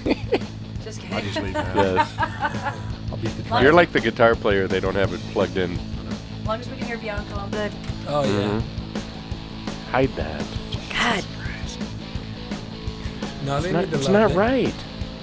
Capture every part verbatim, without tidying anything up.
Just kidding. I'll just leave now. Yes. I'll beat the Long track. You're like the guitar player. They don't have it plugged in. As long as we can hear Bianco, I'm good. Oh, yeah. Mhm. Hide that. God. No, It's they not, need to it's love not it. right.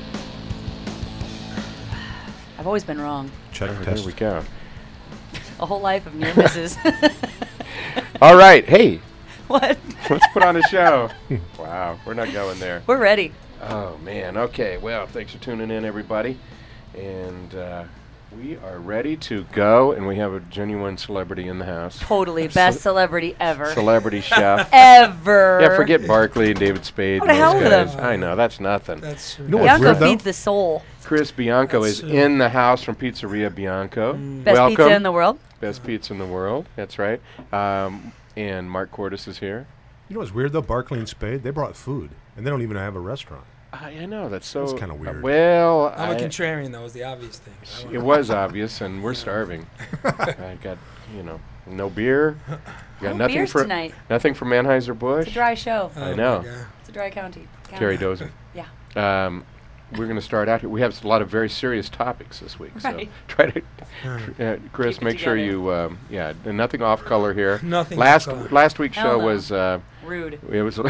I've always been wrong. Check Oh, test. there we go. A whole life of near misses. All right. Hey, What? let's put on a show. Wow. We're not going there. We're ready. Oh, man. Okay. Well, thanks for tuning in, everybody. And uh, we are ready to go. And we have a genuine celebrity in the house. Totally. Best celebrity ever. Celebrity chef. Ever. Yeah, forget Barkley and David Spade What and the hell those with guys. them? I know. That's nothing. That's true. You know what's Bianco weird, though? feeds the soul. Chris Bianco That's is true. in the house from Pizzeria Bianco. Best Welcome. pizza in the world. Best pizza in the world. That's right. Um, and Mark Cordes is here. You know what's weird though? Barkley and Spade, they brought food, and they don't even have a restaurant. I, I know. That's so. That's kinda weird. Uh, well, I'm a I- contrarian. That was the obvious thing. I it wanna- was obvious, and we're starving. I got, you know, no beer. Got No nothing beers for tonight. nothing for Manheiser Busch. It's a dry show. Oh I my know. God. It's a dry county. Terry County. Dozer. Yeah. Um, we're going to start out here. We have a lot of very serious topics this week, Right. so try to, Alright. uh, Chris, Keep it make sure together. you, um, yeah, n- nothing off color here. Nothing Last off color. last week's Hell show no. was, uh, Rude. it was.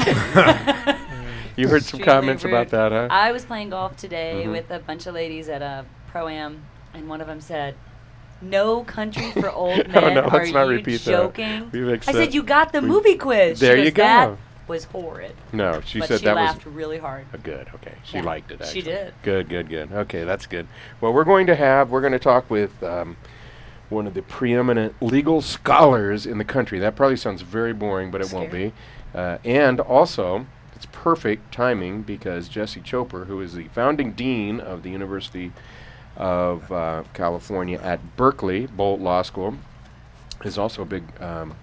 You heard some Extremely comments rude. about that, huh? I was playing golf today Mhm. with a bunch of ladies at a pro-am, and one of them said, "No country for old No, men. no, Are let's not you repeat that. joking?" We've I accept- said, "You got the we- movie quiz." She There goes, you go. That was horrid. No, she but said she that was. laughed really hard. Uh, good. Okay, she Yeah, liked it. she Actually. did. Good. Good. Good. Okay, that's good. Well, we're going to have. We're going to talk with um, one of the preeminent legal scholars in the country. That probably sounds very boring, but it won't Scary. be. Uh, and also, it's perfect timing because Jesse Choper, who is the founding dean of the University of uh, California at Berkeley Bolt Law School, is also a big, um,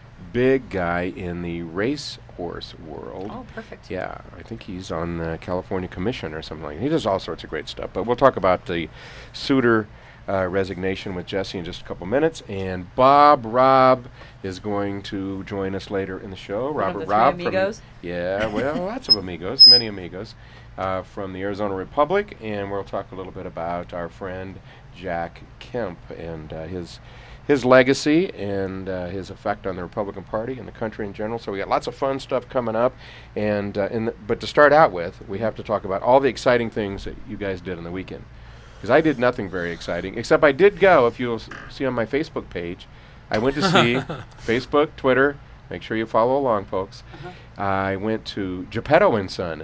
big guy in the racehorse world. Oh, perfect. Yeah, I think he's on the California Commission or something like that. He does all sorts of great stuff. But we'll talk about the Souter uh, resignation with Jesse in just a couple minutes. And Bob Robb is going to join us later in the show. One of Robert the three Robb. amigos? From, yeah, well, lots of amigos, many amigos uh, from the Arizona Republic. And we'll talk a little bit about our friend Jack Kemp and uh, his his legacy and uh, his effect on the Republican Party and the country in general. So we got lots of fun stuff coming up. And uh, in the, but to start out with, we have to talk about all the exciting things that you guys did on the weekend. Because I did nothing very exciting, except I did go, if you'll s- see on my Facebook page, I went to see Facebook, Twitter, make sure you follow along, folks. Uh-huh. I went to Geppetto and Son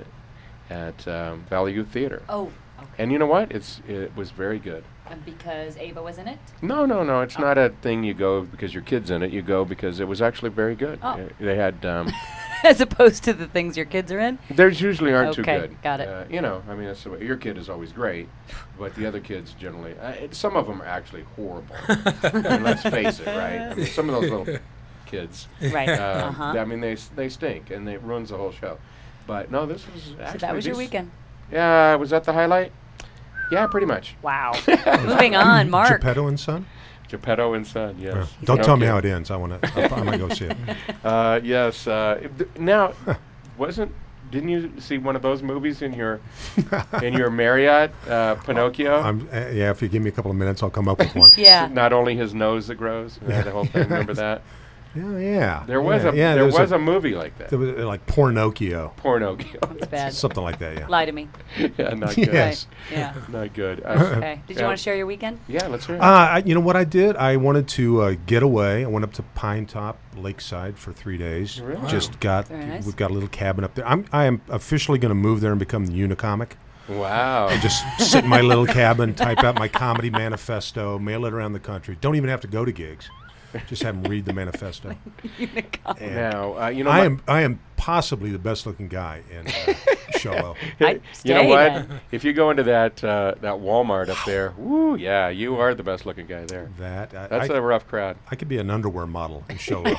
at um, Valley Youth Theater. Oh, okay. And you know what? It's It was very good. And because Ava was in it? No, no, no. It's Oh. not a thing you go because your kid's in it. You go because it was actually very good. Oh. Uh, they had, um, As opposed to the things your kids are in? theirs usually aren't Okay, too good. got it. Uh, you know, I mean, that's the way. Your kid is always great, but the other kids generally, uh, it, some of them are actually horrible. And let's face it, right? I mean, some of those little kids, Right. uh, uh-huh. I mean, they s- they stink and it ruins the whole show. But no, this was actually. So that was your dec- weekend. Yeah, was that the highlight? Yeah, pretty much. Wow. Moving on, Mark. Geppetto and Son? Geppetto and Son, yes. Uh, don't No tell me kid. how it ends. I want to. I'm gonna go see it. Uh, yes. Uh, if th- now, wasn't didn't you see one of those movies in your in your Marriott uh, Pinocchio? I'm, uh, yeah, if you give me a couple of minutes, I'll come up with one. Yeah. Not only his nose that grows, uh, the whole thing. Remember that? Yeah, yeah. There was yeah, a yeah, there was, was a, movie like that. There was uh, like Pornocchio, Pornocchio. That's bad. something like that. Yeah. Lie to me. yeah, not good. Yes. Right. Yeah. Not good. Uh, Okay. Did you Yeah. want to share your weekend? yeah, let's hear it. Uh, I, you know what I did? I wanted to uh, get away. I went up to Pine Top Lakeside for three days. Really? Just got. Very nice. We've got a little cabin up there. I'm. I am officially going to move there and become the Unicomic. wow. Just sit in my little cabin, type out my comedy manifesto, mail it around the country. Don't even have to go to gigs. Just have them read the manifesto. Unicorn. And Now, uh, you know, I my- am. I am possibly the best looking guy in uh, Show O. I'd you know stay what? then. If you go into that uh, that Walmart up there, woo, yeah, you are the best looking guy there. That I, That's I, a rough crowd. I could be an underwear model in Show O.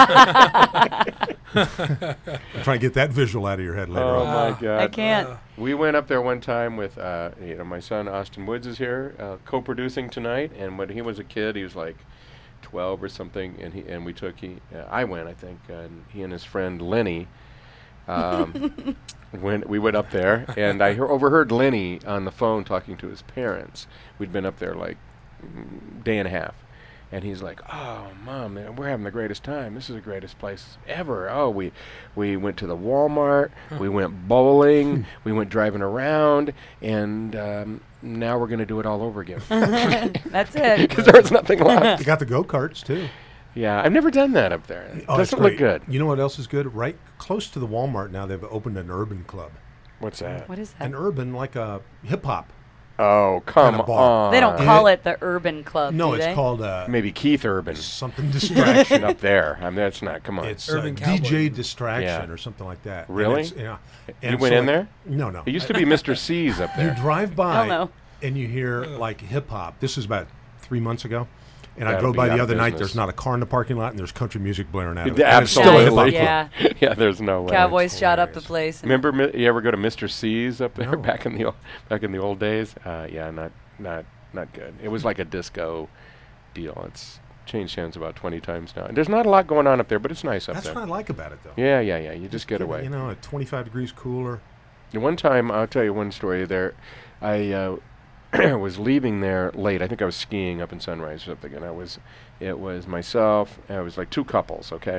I'm trying to get that visual out of your head later Oh on. my Wow. God. I can't. Uh, We went up there one time with, uh, you know, my son Austin Woods is here, uh, co-producing tonight. And when he was a kid, he was like twelve or something, and he and we took he. Uh, I went, I think, uh, and he and his friend Lenny um, when we went up there, and I he- overheard Lenny on the phone talking to his parents. We'd been up there like mm, day and a half, and he's like, "Oh, Mom, man, we're having the greatest time. This is the greatest place ever. Oh, we we went to the Walmart, we went bowling, we went driving around, and um, now we're going to do it all over again That's it. because there was nothing left." They got the go karts too. Yeah, I've never done that up there. It Oh, it's doesn't look great. good. You know what else is good? Right close to the Walmart now, they've opened an urban club. What's that? What is that? An urban, like a hip hop. Oh, come Kinda bar. on. They don't And call it- it the Urban Club, No, do it's they? called uh, Maybe Keith Urban something distraction. up there. I mean, that's not. Come on. It's uh, Urban D Cowboy. J distraction Yeah. or something like that. And Really? it's- yeah. You And went so in it- there? No, no. It used to be Mister C's up You there. drive by no. and you hear like hip hop. This is about three months ago. And I That'll drove be by out the of other night. business. There's not a car in the parking lot, and there's country music blaring out of it. Yeah, And it's still a hip hop absolutely. club. Yeah. Yeah, there's no way. Cowboys It's shot up the hilarious. place. and- Remember, mi- you ever go to Mister C's up there No. back in the old, back in the old days? Uh, yeah, not not not good. It was like a disco deal. It's changed hands about twenty times now. And there's not a lot going on up there, but it's nice up That's there. what I like about it, though. Yeah, yeah, yeah. You just get Give it, away. You know, at twenty-five degrees cooler. The one time, I'll tell you one story there. I uh, was leaving there late. I think I was skiing up in Sunrise or something, and I was, it was myself, and it was like two couples, okay?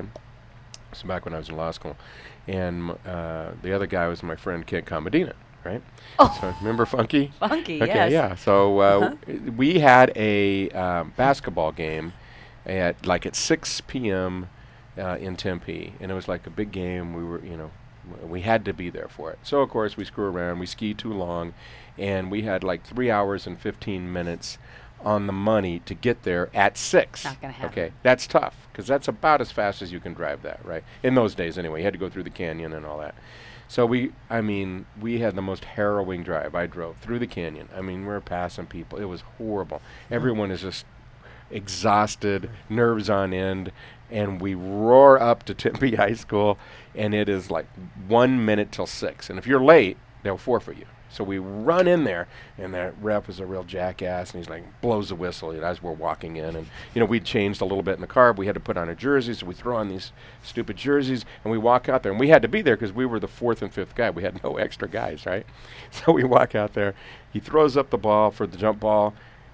So back when I was in law school. And m- uh, the other guy was my friend Kent Commodina, right? Oh. So remember Funky? Funky, Okay, yes. yeah. So uh, Uh-huh. w- we had a um, basketball game at like at six p.m. Uh, in Tempe, and it was like a big game. We were, you know, w- we had to be there for it. So of course we screw around. We ski too long, and we had like three hours and fifteen minutes on the money to get there at six. Not gonna happen. Okay, that's tough because that's about as fast as you can drive that, right? In those days, anyway. You had to go through the canyon and all that. So we, I mean, we had the most harrowing drive. I drove through the canyon. I mean, we were passing people. It was horrible. Everyone is just exhausted, nerves on end, and we roar up to Tempe High School, and it is like one minute till six. And if you're late, they'll forfeit you. So we run in there, and that rep is a real jackass, and he's like blows the whistle, you know, as we're walking in. And you know, we'd changed a little bit in the car. But we had to put on a jersey, so we throw on these stupid jerseys, and we walk out there. And we had to be there because we were the fourth and fifth guy. We had no extra guys, right? So we walk out there. He throws up the ball for the jump ball.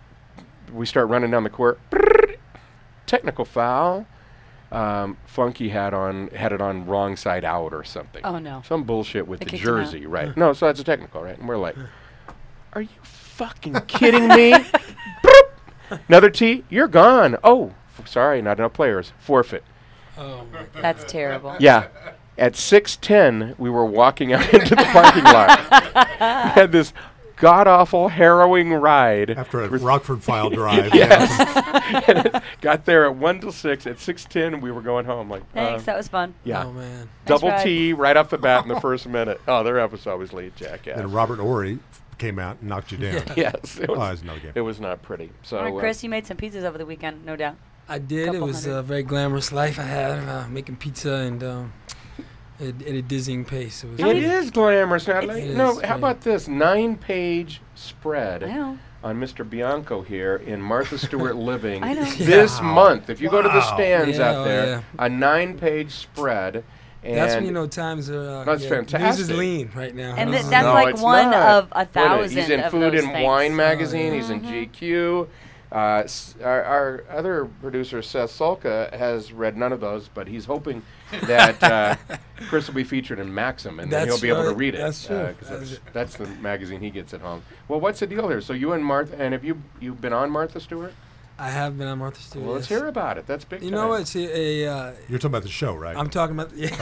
We start running down the court. Technical foul. Um, Funky had on had it on wrong side out or something. Oh, no. Some bullshit with They the kicked him out. jersey, right? No, so that's a technical, right? And we're like, "Are you fucking kidding me?" Broop. Another tee, you're gone. Oh, f- sorry, not enough players. Forfeit. Oh my God. That's terrible. Yeah. At six ten, we were walking out into the parking lot. We had this god-awful, harrowing ride. After a with- Rockford file drive. Yes. And it got there at one till six. At six ten, we were going home. Like, Thanks, uh, that was fun. yeah. Oh man. Double ride. T right off the bat in the first minute. Oh, their episode always lead jackass. Then Robert Ory f- came out and knocked you down. Yes, it Oh, was, that was another game. it was not pretty. So, All right, uh, Chris, you made some pizzas over the weekend, no doubt. I did. It Couple was hundred. a very glamorous life I had, uh, making pizza and um, at, at a dizzying pace. It was. it is glamorous. Now, It like, is, no, how yeah. about this nine-page spread I know. on Mister Bianco here in Martha Stewart Living I know. this Wow. month? If you go to the Wow. stands Yeah, out oh, there, yeah. a nine-page spread. And That's when you know times are. Uh, That's yeah, News is fantastic. lean right now. And News th- is that's No, like it's one not. of a Wait a minute, thousand He's in of Food those and things. Wine Oh, magazine. yeah. He's in G Q. Uh, s- our, our other producer, Seth Solka, has read none of those, but he's hoping that uh, Chris will be featured in Maxim, and then That's he'll be able to right. read it. That's true. uh, 'cause That's- that's, that's the magazine he gets at home. Well, what's the deal here? So you and Martha, and have you you been on Martha Stewart? I have been on Martha Stewart. Well, let's yes. hear about it. That's big You time. know what? It's a. a uh, You're talking about the show, right? I'm talking about. Yeah.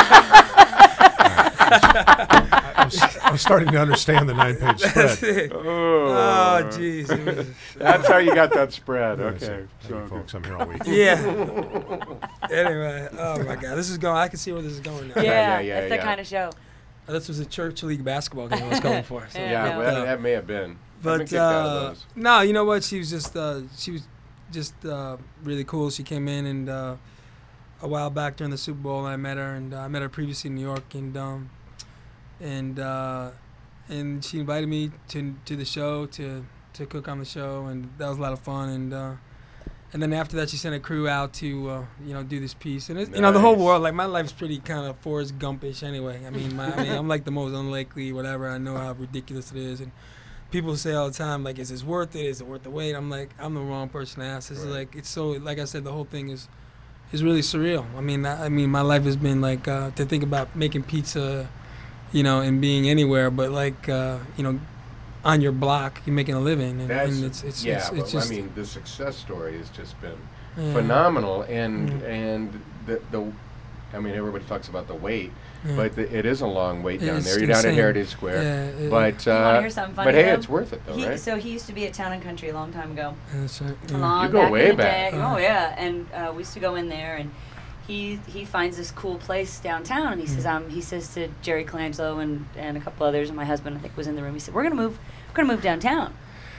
I, was, I was starting to understand the nine-page That's spread. it. Oh, Oh, jeez. It was- That's how you got that spread. Yeah, Okay. so, thank So you, folks. I'm here all week. Yeah. Anyway, oh my God, this is going. I can see where this is going now. Yeah, Yeah, yeah, that's the yeah. kind of show. Uh, This was a church league basketball game I was going for. So. Yeah, yeah, no. well, that, that may have been. I've been But kicked out of uh, those. no, you know what? She was just uh, she was just uh, really cool. She came in and uh, a while back during the Super Bowl, I met her, and uh, I met her previously in New York, and um, and uh, and she invited me to to the show to to cook on the show, and that was a lot of fun. And uh, and then after that, she sent a crew out to uh, you know do this piece. And it, you know the whole Nice. world, like my life's pretty kind of Forrest Gumpish anyway. I mean, my, I mean, I'm like the most unlikely whatever. I know how ridiculous it is, and people say all the time like, "Is this worth it? Is it worth the wait?" I'm like, I'm the wrong person to ask. It's Right. like it's so like I said, the whole thing is is really surreal. I mean, I, I mean, my life has been like uh, to think about making pizza, you know, and being anywhere, but like uh, you know, on your block, you're making a living, and, That's, and it's it's yeah, it's, it's well, just I mean, the success story has just been yeah, phenomenal, and Mm. and the the, I mean, everybody talks about the wait, yeah. but the, it is a long wait down It's there. You're down at insane. Heritage Square, Yeah, it- but You uh, want to hear something funny? but hey, though? it's worth it though, He, right? So he used to be at Town and Country a long time ago. That's right, A yeah. long You go back way in the back. day. Uh. Oh yeah, and uh, we used to go in there, and he he finds this cool place downtown, and he says Mm. um he says to Jerry Colangelo and and a couple others, and my husband I think was in the room. He said we're gonna move we're gonna move downtown.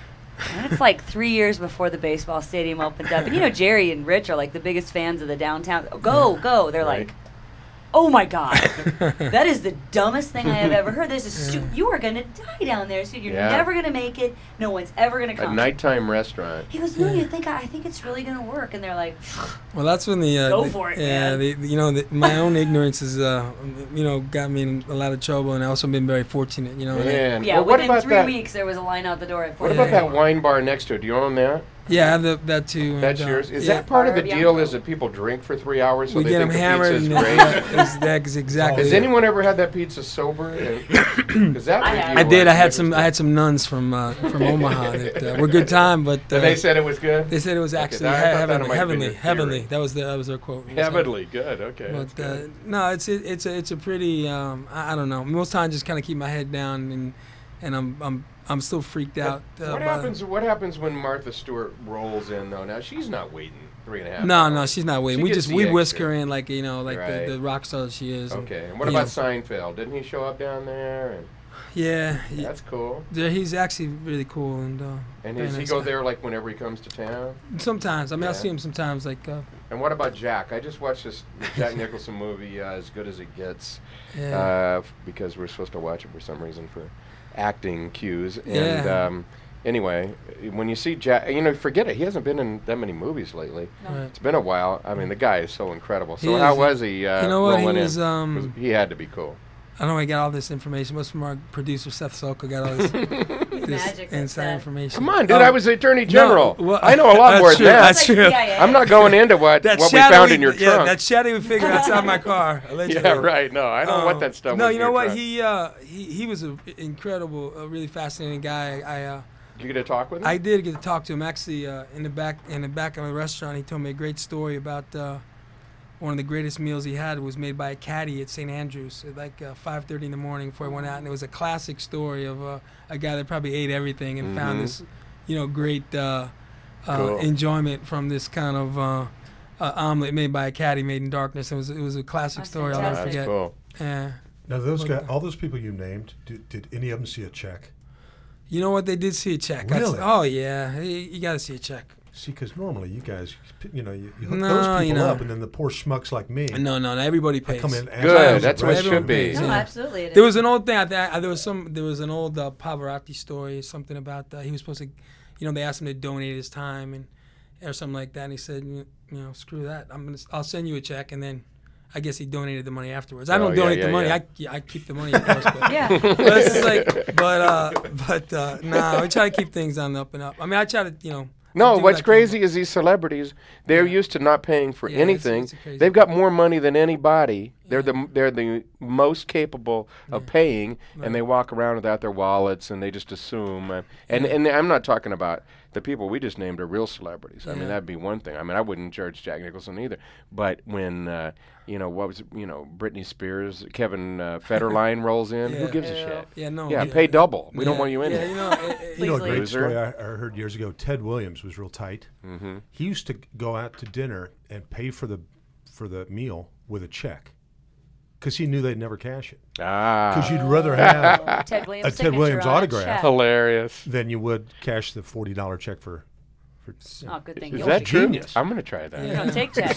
And it's like three years before the baseball stadium opened up, and you know Jerry and Rich are like the biggest fans of the downtown. Go go! They're Right. like. Oh my God, that is the dumbest thing I have ever heard. There's a stu- you are gonna die down there, so you're Yeah. never gonna make it. No one's ever gonna A come. nighttime restaurant. He goes, no, Yeah. you think I, I think it's really gonna work? And they're like, Well, that's when the uh, Go the- for it, yeah, man. the, the- you know, the, my own ignorance is, uh, you know, got me in a lot of trouble, and I also been very fortunate, you know. and I- Man, yeah. well, what within about three that? weeks, there was a line out the door at four. What about Yeah. that wine bar next to it? Do you own that? yeah, I have the, that too. and, That's uh, yours. Is yeah. that part of the Bar deal? Bianco. Is that people drink for three hours so we they get think them the hammered, pizza's and great? that's, that's exactly. Has it. anyone ever had that pizza sober? Because that I review have. I did. was I had some. I interesting. had some nuns from uh, from Omaha that uh, were good time, but uh, And they said it was good. they said it was actually I thought that heavenly. might have been Heavenly, your heavenly. theory. That was the, that was their quote. It was Heavenly, good. Okay. that's But uh, good. no, it's it, it's a it's a pretty um, I, I don't know. Most times, just kind of keep my head down, and and I'm I'm I'm still freaked out. Uh, what by- happens? What happens when Martha Stewart rolls in though? Now she's not waiting three and a half. No, hours. no, she's not waiting. She we gets just the we extra. whisk her in like you know like Right. the, the rock star that she is. and, Okay. And what you about know. Seinfeld? Didn't he show up down there? And Yeah, he- that's cool. yeah, he's actually really cool and. Uh, And very does he nice go guy. there like whenever he comes to town? Sometimes, I mean, I'll Yeah. see him sometimes. Like, uh, And what about Jack? I just watched this Jack Nicholson movie, uh, As Good as It Gets, yeah, uh, f- because we're supposed to watch it for some reason for acting cues. And Yeah. um, anyway, when you see Jack, you know, forget it. He hasn't been in that many movies lately. No. right. It's been a while. I mean, the guy is so incredible. So He how is. was he uh, You know what? He rolling was. in? Um, 'Cause he had to be cool. I don't know. I got all this information. Most from our producer Seth Solka got all this, He's this magic. that's inside that. information. Come on, dude. Oh, I was the Attorney General. well, I know a lot that's more true, than that. that's Like true. C I A. I'm not going into what, That what we shadowy- found in your yeah, trunk. that shadowy figure outside my car. Allegedly. Yeah, right. No, I don't know what Um, that stuff No, was you in know your what? trunk. He uh, he he was an incredible, a really fascinating guy. I uh, You get to talk with him? I did get to talk to him actually uh, in the back in the back of a restaurant. He told me a great story about uh, one of the greatest meals he had was made by a caddy at Saint Andrews at like uh, five thirty in the morning before he went out, and it was a classic story of uh, a guy that probably ate everything and Mhm. found this, you know, great uh, uh, Cool. enjoyment from this kind of uh, uh, omelet made by a caddy made in darkness. It was it was a classic That's story. I'll Oh, never fantastic. that's forget. cool. Yeah. Now those Look guys, at that. all those people you named, did, did any of them see a check? You know what? They did see a check. That's- Really? Oh yeah, you, you got to see a check. See, because normally you guys, you know, you, you hook No, those people you know. up, and then the poor schmucks like me No, no, no. Everybody pays. come in. and Good, ask that's for what it bread. should be. No, Yeah. absolutely. It There is. was an old thing. I think I, there was some. There was an old uh, Pavarotti story. Something about uh, he was supposed to, you know, they asked him to donate his time and or something like that. And he said, you, you know, screw that. I'm gonna. I'll send you a check, and then I guess he donated the money afterwards. I Oh, don't yeah, donate yeah, the money. yeah. I, I keep the money, of course. But, Yeah. but it's just like, but uh, but uh, nah, we try to keep things on the up and up. I mean, I try to, you know. No, do what's what I can, crazy is these celebrities, they're Yeah. used to not paying for Yeah, it's- anything. it's crazy. They've got more money than anybody. They're Yeah. the they're the most capable of Yeah. paying, Right. and they walk around without their wallets, and they just assume. Uh, and Yeah. and I'm not talking about the people we just named are real celebrities. I mean, Yeah. that'd be one thing. I mean, I wouldn't charge Jack Nicholson either. But when uh, you know what was it, you know Britney Spears, Kevin uh, Federline rolls in, who Yeah. gives a Ew. shit? Yeah, no. Yeah, pay double. We don't Yeah, want you in yeah, there. you know, it- it- You know, a Please great leave. story I, I heard years ago. Ted Williams was real tight. Mm-hmm. He used to go out to dinner and pay for the for the meal with a check, because he knew they'd never cash it. Ah, Because you'd rather have Oh, Ted Williams, a Ted signature Williams on a autograph. check. hilarious. than you would cash the forty dollar check for. for Oh, good thing. Is you that true? genius. I'm gonna try that. You don't take checks.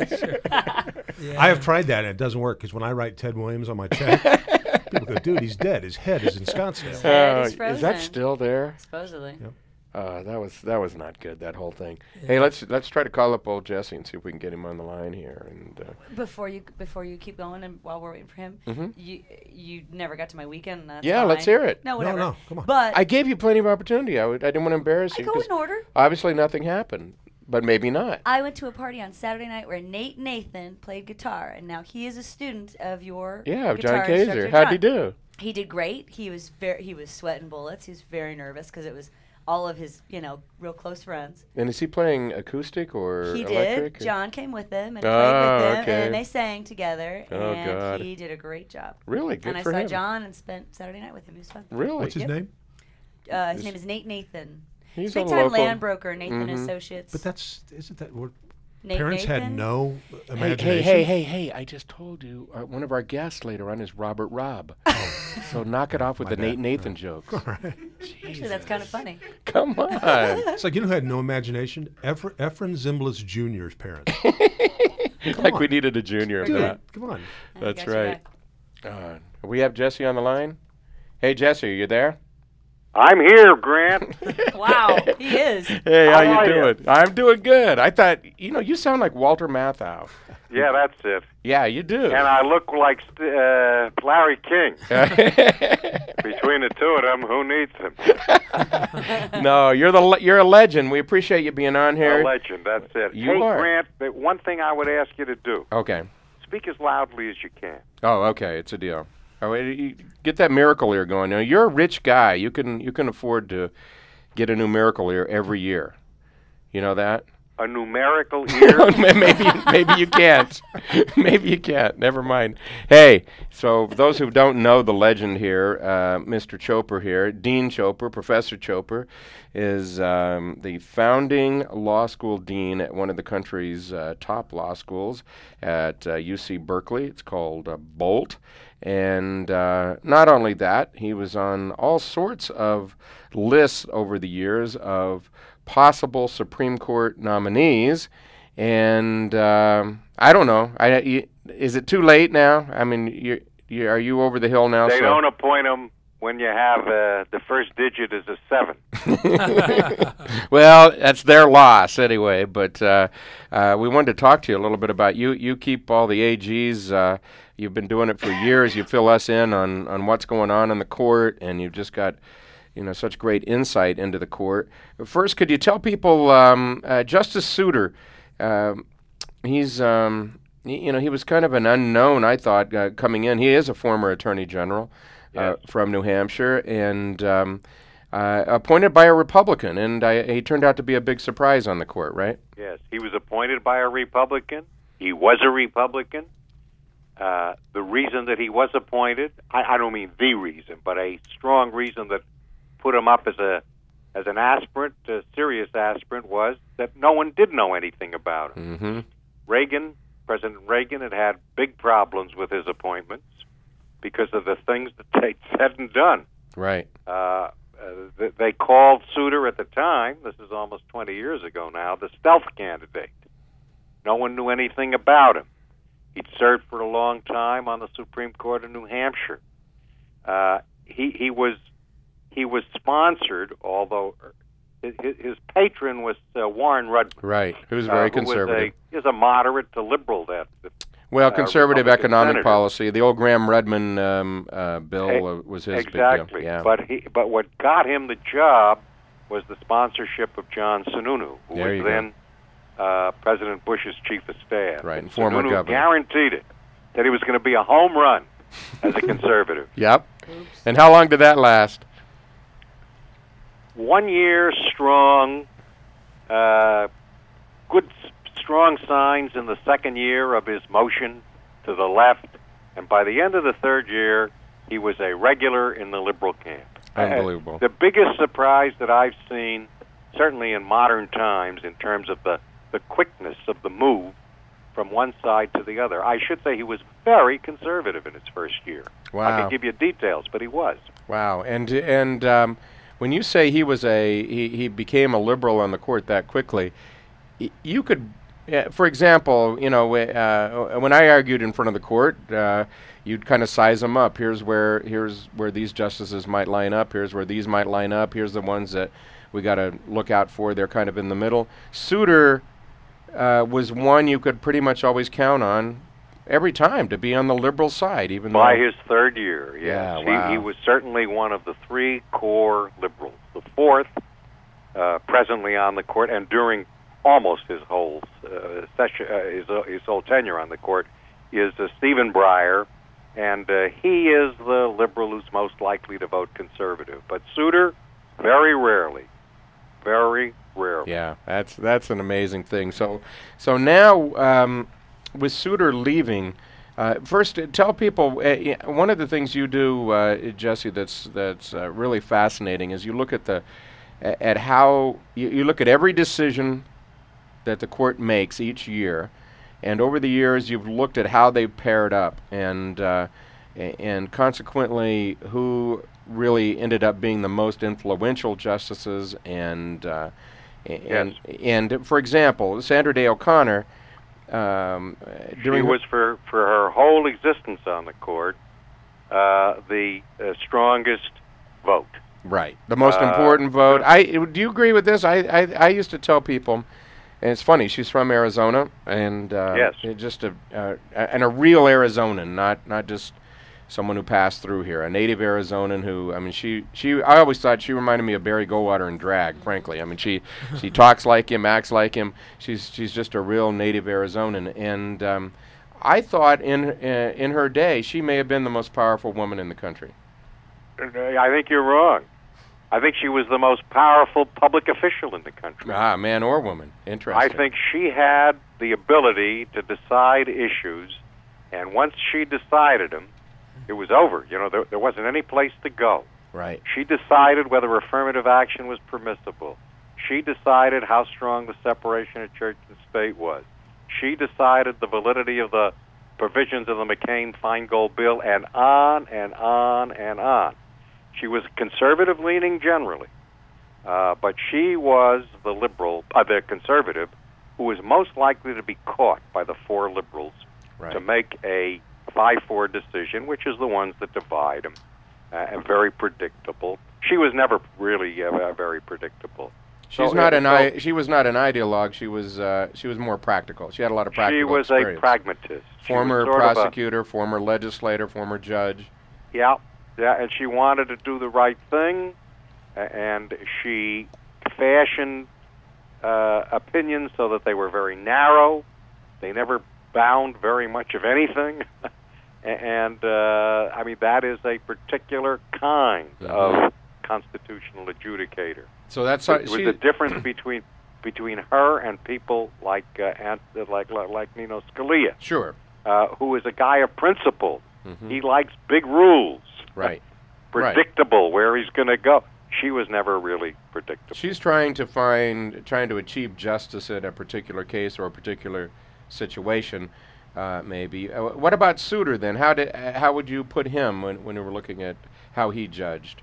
yeah. I have tried that and it doesn't work, because when I write Ted Williams on my check, people go, "Dude, he's dead. His head is in Scottsdale." Head Uh, is is that frozen. still there? Supposedly. Yep. Uh, that was that was not good. That whole thing. Yeah. Hey, let's let's try to call up old Jesse and see if we can get him on the line here. And uh, Before you before you keep going and while we're waiting for him, Mhm. you you never got to my weekend. And that's Yeah, let's fine. hear it. No, No, whatever. no, come on. But I gave you plenty of opportunity. I, would, I didn't want to embarrass I you. go 'cause in order. obviously, nothing happened, but maybe not. I went to a party on Saturday night where Nate Nathan played guitar, and now he is a student of your Yeah, guitar John Kaiser. instructor, How'd he John. do? He did great. He was very he was sweating bullets. He was very nervous because it was all of his you know real close friends. And is he playing acoustic or He electric? did. or- John came with him and Oh, played with him, okay. and they sang together, Oh, and God. he did a great job. Really good and I for saw him. John and spent Saturday night with him. It was fun. Really? What's his Yep. name? Uh, his Is- name is Nate Nathan. He's a Big time local. land broker, Nathan Mhm. Associates. But that's isn't that what Nate parents Nathan. had no Hey, imagination? hey, hey, hey, hey! I just told you uh, one of our guests later on is Robert Robb. So knock it off with My the bad. Nate Nathan jokes. All right. Actually, that's kind of funny. Come on. It's like you know who had no imagination? Efr- Efren Zimbalist Junior's parents. like on. we needed a junior for Dude, that. come on. I That's got your right. Uh, we have Jesse on the line. Hey, Jesse, are you there? I'm here, Grant. back. Wow, he is. Hey, how, How you are ya? doing? I'm doing good. I thought, you know, you sound like Walter Matthau. Yeah, that's it. Yeah, you do. And I look like st- uh, Larry King. Between the two of them, who needs him? no, you're the le- you're a legend. We appreciate you being on here. A legend, that's it. You hey, are. Grant, the one thing I would ask you to do, Okay. speak as loudly as you can. Oh, okay. It's a deal. Oh, wait, you get that miracle ear going. Now, you're a rich guy. You can you can afford to get a new miracle ear every year. You know that? A numerical ear. maybe maybe you can't. maybe you can't. Never mind. Hey, so those who don't know the legend here, uh, Mister Chopra here, Dean Chopra, Professor Chopra, is um, the founding law school dean at one of the country's uh, top law schools at uh, U C Berkeley. It's called uh, Bolt. And uh, not only that, he was on all sorts of lists over the years of possible Supreme Court nominees. And um, I don't know. I, y- is it too late now? I mean, you, you, are you over the hill now? They so- don't appoint him when you have uh, the first digit is a seven. well, that's their loss anyway. But uh, uh, we wanted to talk to you a little bit about you. You keep all the A Gs. Uh, you've been doing it for years. You fill us in on, on what's going on in the court, and you've just got you know such great insight into the court. First, could you tell people um, uh, Justice Souter? Um, he's um, y- you know he was kind of an unknown, I thought, uh, coming in. He is a former Attorney General. Uh, from New Hampshire, and um, uh, appointed by a Republican, and I, he turned out to be a big surprise on the court, right? Yes, he was appointed by a Republican. He was a Republican. Uh, the reason that he was appointed, I, I don't mean the reason, but a strong reason that put him up as a as an aspirant, a serious aspirant, was that no one did know anything about him. Mm-hmm. Reagan, President Reagan, had had big problems with his appointments because of the things that they said and done. Right. Uh, uh, th- they called Souter at the time, this is almost twenty years ago now, the stealth candidate. No one knew anything about him. He'd served for a long time on the Supreme Court of New Hampshire. Uh, he he was he was sponsored, although his, his patron was uh, Warren Rudman. Right. Who's uh, very who was conservative. a, is a moderate to liberal. That well, uh, conservative Republican economic senator. policy. The old Graham-Rudman um, uh, bill E- uh, was his exactly. big deal. Yeah. But he but what got him the job was the sponsorship of John Sununu, who There you was go. then uh, President Bush's chief of staff. Right, And and former Sununu governor. guaranteed it that he was going to be a home run as a conservative. Yep. And how long did that last? One year strong, uh, good s- strong signs in the second year of his motion to the left, and by the end of the third year, he was a regular in the liberal camp. Unbelievable. Uh, the biggest surprise that I've seen, certainly in modern times, in terms of the, the quickness of the move from one side to the other. I should say he was very conservative in his first year. I Wow. can give you details, but he was. Wow. And and um, when you say he was a he, he became a liberal on the court that quickly, y- you could, uh, for example, you know, uh, when I argued in front of the court, uh, you'd kind of size them up. Here's where here's where these justices might line up. Here's where these might line up. Here's the ones that we got to look out for. They're kind of in the middle. Souter uh, was one you could pretty much always count on every time to be on the liberal side, even by though his third year. Yes, Yeah, he, wow. he was certainly one of the three core liberals. The fourth, uh, presently on the court, and during almost his whole uh, session, uh, his, uh, his whole tenure on the court, is uh, Stephen Breyer, and uh, he is the liberal who's most likely to vote conservative. But Souter, very rarely, very rarely. Yeah, that's that's an amazing thing. So, so now um, with Souter leaving, uh, first uh, tell people uh, y- one of the things you do, uh, Jesse, that's that's uh, really fascinating is you look at the a- at how you, you look at every decision that the court makes each year, and over the years you've looked at how they've paired up, and uh, a- and consequently who really ended up being the most influential justices, and uh, a- and and for example, Sandra Day O'Connor. Um, uh, She during her- was, for, for her whole existence on the court, uh, the uh, strongest vote. Right, the most Uh, important vote. I do you agree with this? I, I I used to tell people, and it's funny. She's from Arizona, and uh, Yes. it just a uh, a- and a real Arizonan, not not just someone who passed through here. A native Arizonan who, I mean, she she. I always thought she reminded me of Barry Goldwater in drag. Frankly, I mean, she she talks like him, acts like him. She's she's just a real native Arizonan, and um, I thought in uh, in her day she may have been the most powerful woman in the country. I think you're wrong. I think she was the most powerful public official in the country. Ah, man or woman. Interesting. I think she had the ability to decide issues, and once she decided them, it was over. You know, there, there wasn't any place to go. Right. She decided whether affirmative action was permissible. She decided how strong the separation of church and state was. She decided the validity of the provisions of the McCain-Feingold bill, and on and on and on. She was conservative-leaning generally, uh, but she was the liberal, uh, the conservative, who was most likely to be caught by the four liberals Right. to make a five four decision, which is the ones that divide them, uh, and very predictable. She was never really uh, very predictable. She's So, not uh, an so I, she was not an ideologue. She was uh, she was more practical. She had a lot of practical She was experience. a pragmatist. She Former was sort of a- prosecutor, former legislator, former judge. Yeah, yeah, and she wanted to do the right thing, a- and she fashioned uh, opinions so that they were very narrow. They never bound very much of anything, A- and uh, I mean that is a particular kind Mhm. of constitutional adjudicator. So that's It how was she. the difference between between her and people like uh, Ant, like like like Nino Scalia, Sure. uh, who is a guy of principle. Mhm. He likes big rules. Right. Predictable where he's going to go. She was never really predictable. She's trying to find, trying to achieve justice in a particular case or a particular situation, uh, maybe. Uh, what about Souter then? How did, uh, how would you put him when when you were looking at how he judged?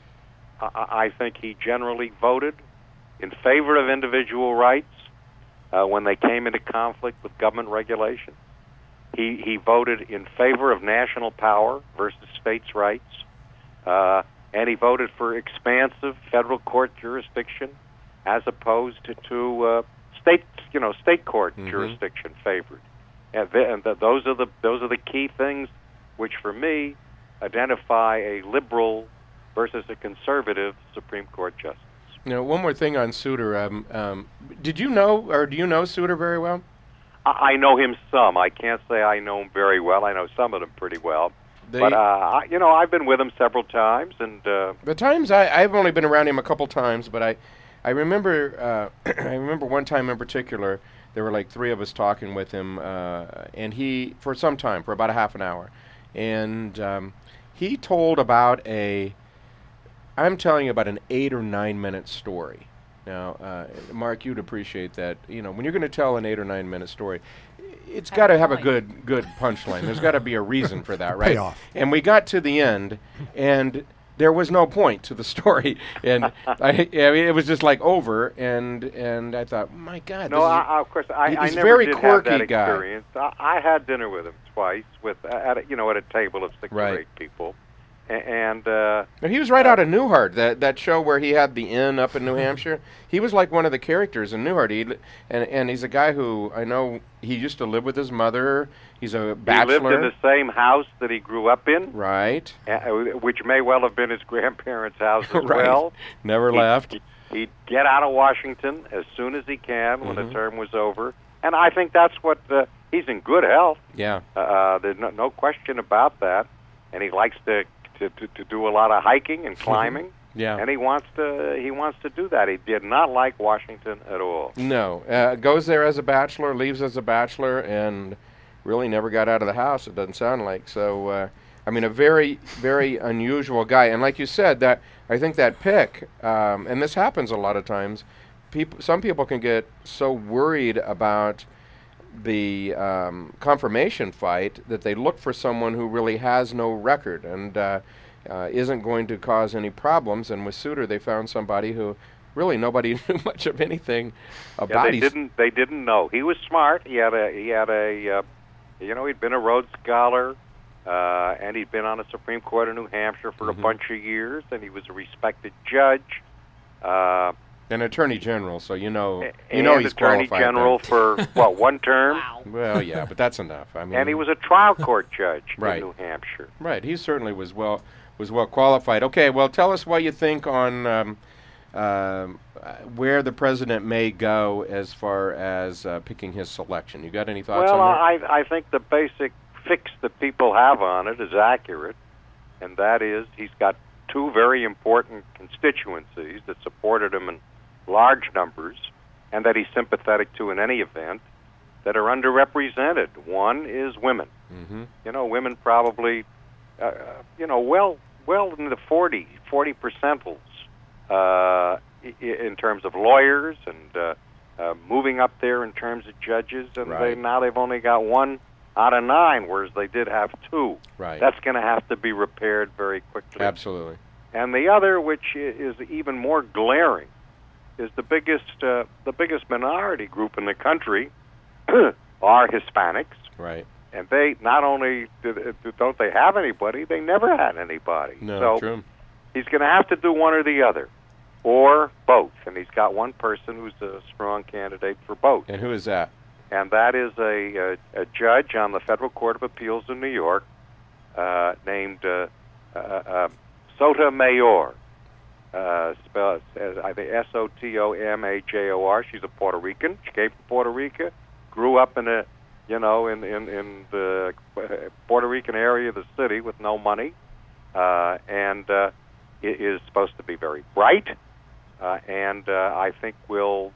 I, I think he generally voted in favor of individual rights uh, when they came into conflict with government regulation. He he voted in favor of national power versus states' rights, uh, and he voted for expansive federal court jurisdiction as opposed to, to uh, state you know state court Mhm. jurisdiction favored. And, th- and th- those are the those are the key things which, for me, identify a liberal versus a conservative Supreme Court justice. You know, one more thing on Souter. Um, um, did you know, or do you know Souter very well? I, I know him some. I can't say I know him very well. I know some of them pretty well. They, but uh, I, you know, I've been with him several times, and uh, the times I, I've only been around him a couple times, but I, I remember, uh, I remember one time in particular. There were like three of us talking with him, uh, and he, for some time, for about a half an hour, and um, he told about a, I'm telling you about an eight or nine minute story. Now, uh, Mark, you'd appreciate that. You know, when you're going to tell an eight or nine minute story, it's Have got to a have a point. good good punchline. There's got to be a reason for that, right? Payoff. And we got to the end, and there was no point to the story, and I, I mean, it was just like over, and and I thought, my God, No, this I, is, I, of course, I, I he's never very did have quirky that guy. experience. I, I had dinner with him twice, with at a, you know at a table of six Right. or eight people, A- and uh, And he was right out of Newhart, that that show where he had the inn up in New Hampshire. He was like one of the characters in Newhart. He, li- and and he's a guy who I know he used to live with his mother. He's a he bachelor. lived in the same house that he grew up in, Right. uh, which may well have been his grandparents' house as Right. well. Never He- left. he- He'd get out of Washington as soon as he can when Mhm. the term was over, and I think that's what uh, he's in good health. Yeah. Uh, there's no, no question about that, and he likes to, to to to do a lot of hiking and climbing, Yeah. and he wants to he wants to do that. He did not like Washington at all. No. Uh, goes there as a bachelor, leaves as a bachelor, and really never got out of the house, it doesn't sound like. So, uh, I mean, a very, very unusual guy. And like you said, that I think that pick, um, and this happens a lot of times, people, some people can get so worried about the um, confirmation fight that they look for someone who really has no record and uh, uh, isn't going to cause any problems. And with Souter, they found somebody who really nobody knew much of anything Yeah, about. they He's- didn't they didn't know. He was smart. He had a he had a uh, you know he'd been a Rhodes Scholar, uh, and he'd been on the Supreme Court of New Hampshire for Mhm. a bunch of years, and he was a respected judge. Uh, An attorney general, so you know, you and know he's Attorney qualified General then. for what one term, Wow. Well, yeah, but that's enough. I mean, and he was a trial court judge Right. in New Hampshire. right. He certainly was well was well qualified. Okay, well, tell us what you think on um, um, uh, where the president may go as far as uh, picking his selection. You got any thoughts Well, on that? I I think the basic fix that people have on it is accurate, and that is he's got two very important constituencies that supported him in large numbers, and that he's sympathetic to in any event, that are underrepresented. One is women. Mm-hmm. You know, women probably, uh, you know, well, well in the forty, forty percentiles uh, i- in terms of lawyers and uh, uh, moving up there in terms of judges, and they, Right. now they've only got one out of nine, whereas they did have two. Right. That's going to have to be repaired very quickly. Absolutely. And the other, which i- is even more glaring, is the biggest uh, the biggest minority group in the country are Hispanics, Right. and they not only do, do, don't they have anybody, they never had anybody. No, so true. he's going to have to do one or the other, or both. And he's got one person who's a strong candidate for both, And who is that? and that is a, a, a judge on the Federal Court of Appeals in New York uh, named uh, uh, uh, Sotomayor. Uh, spelled, uh, I think S O T O M A J O R. She's a Puerto Rican. She came from Puerto Rico, grew up in a, you know, in in, in the Puerto Rican area of the city with no money, uh, and uh, i- is supposed to be very bright, uh, and uh, I think will,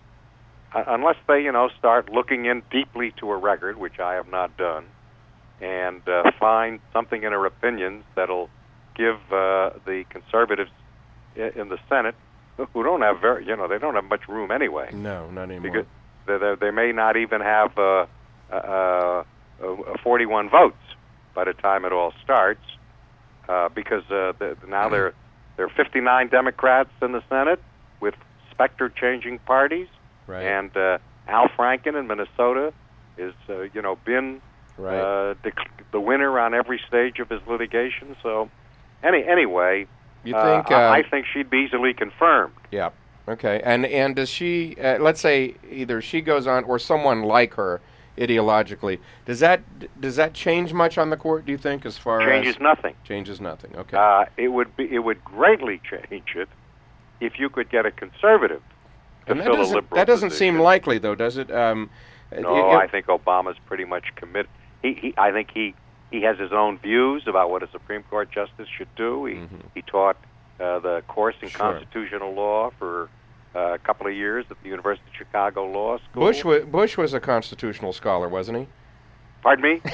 uh, unless they, you know, start looking in deeply to her record, which I have not done, and uh, find something in her opinions that'll give uh, the conservatives i- in the Senate, who don't have very, you know, they don't have much room anyway, No, not anymore. because they, they, they may not even have uh, uh, uh, forty-one votes by the time it all starts, uh, because uh, the, now there there are fifty-nine Democrats in the Senate with specter-changing parties, right. and uh, Al Franken in Minnesota is, uh, you know, been right. uh, dec- the winner on every stage of his litigation. So, any anyway, you uh, think? I, uh, I think she'd be easily confirmed. Yeah. Okay. And and does she? Uh, let's say either she goes on or someone like her ideologically. Does that does that change much on the court? Do you think, as far Changes as nothing. changes nothing? Okay. Uh, it would be it would greatly change it if you could get a conservative to and that fill a doesn't liberal that doesn't seem position. likely, though, does it? Um, No, it- I think Obama's pretty much committed. He, he, I think he, he has his own views about what a Supreme Court justice should do. He, Mhm. he taught uh, the course in Sure. constitutional law for uh, a couple of years at the University of Chicago Law School. Bush was Bush was a constitutional scholar, wasn't he? Pardon me?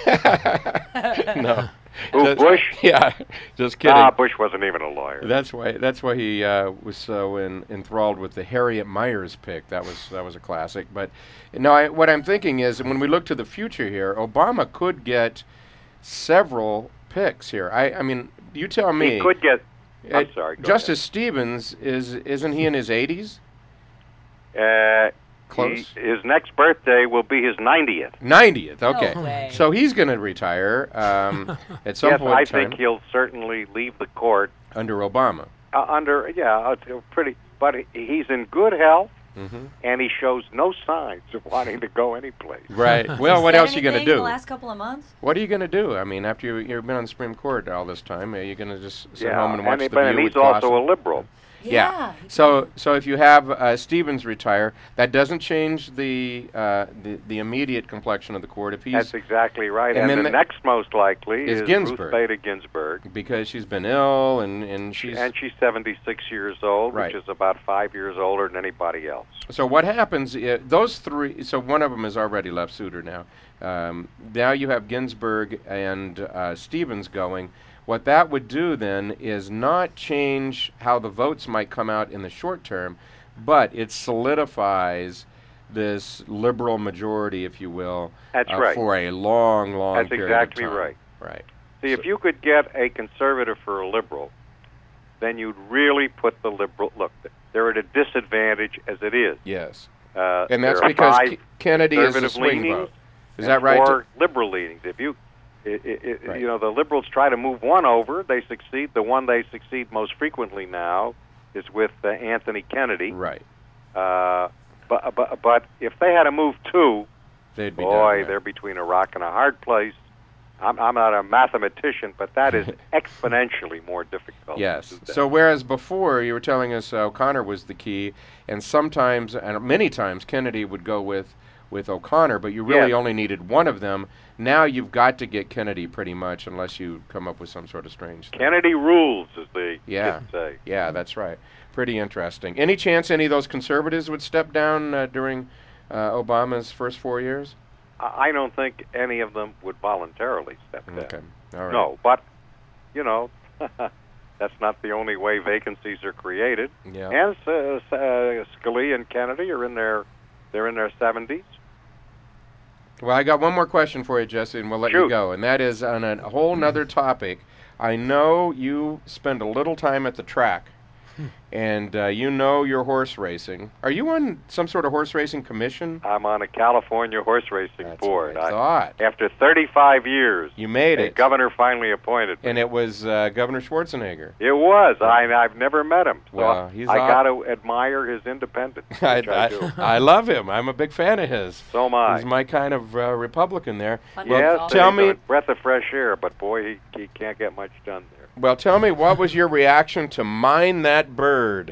No. Who, Just- Bush? Yeah. Just kidding. Ah, Bush wasn't even a lawyer. That's why. That's why he uh, was so in, enthralled with the Harriet Myers pick. That was that was a classic. But no, I, what I'm thinking is, when we look to the future here, Obama could get several picks here. I, I mean, you tell me. He could get I'm Uh, sorry. Go Justice Stevens is isn't he in his eighties? ahead. Uh, Close. he- his next birthday will be his ninetieth. ninetieth. Okay. No way. So he's going to retire um, at some Yes, point I in time think he'll certainly leave the court under Obama. uh, under. Yeah, it's a pretty. But he- he's in good health, hmm and he shows no signs of wanting to go anyplace. Right. Well, what Said else are you going to anything in do? the last couple of months? What are you going to do? I mean, after you, you've been on the Supreme Court all this time, are you going to just sit Yeah, home and watch he- the but View and with he's also Clausen? a liberal. Yeah. So, so if you have uh, Stevens retire, that doesn't change the, uh, the the immediate complexion of the court. If he's That's exactly right. And And, then the the- next most likely is is, Ginsburg. Ruth Bader Ginsburg, because she's been ill and and she's and she's seventy-six years old, Right. which is about five years older than anybody else. So what happens? Uh, those three. So one of them is already left Souter now. Um, now you have Ginsburg and uh, Stevens going. What that would do then is not change how the votes might come out in the short term, but it solidifies this liberal majority, if you will, That's uh, right. for a long, long That's period exactly of time. right. Right. See, So- if you could get a conservative for a liberal, then you'd really put the liberal. Look, they're at a disadvantage as it is. Yes. Uh, And that's there are because five K- Kennedy is a conservative swing leanings vote. Is and that right? Four liberal leanings. If you, it, it, it, Right. you know, the liberals try to move one over, they succeed. The one they succeed most frequently now is with uh, Anthony Kennedy. Right. Uh, but, but but if they had to move two, They'd be boy, done, right. they're between a rock and a hard place. I'm, I'm not a mathematician, but that is exponentially more difficult. Yes. to do that. So whereas before you were telling us uh, O'Connor was the key, and sometimes and many times Kennedy would go with with O'Connor, but you really Yes. only needed one of them. Now you've got to get Kennedy pretty much, unless you come up with some sort of strange thing. Kennedy rules, as they Yeah. kids say. Yeah, that's right. Pretty interesting. Any chance any of those conservatives would step down uh, during uh, Obama's first four years? I I don't think any of them would voluntarily step down. Okay. All right. No, but you know, that's not the only way vacancies are created. Yeah. And uh, uh, Scalia and Kennedy are in their they're in their seventies. Well, I got one more question for you, Jesse, and we'll let you Shoot. go. And that is on a whole nother topic. I know you spend a little time at the track, and uh, you know your horse racing. Are you on some sort of horse racing commission? I'm on a California horse racing That's board. what I I- thought. after thirty-five years, You made a it. governor finally appointed me. And it was uh, Governor Schwarzenegger. It was. I, I've never met him. So Well, he's I aw- got to admire his independence, which I, I, do. I love him. I'm a big fan of his. So am I. He's my kind of uh, Republican there. Fun Well, yes, Well, tell and he's me. a breath of fresh air, but boy, he, he can't get much done there. Well, tell me, what was your reaction to Mine That Bird?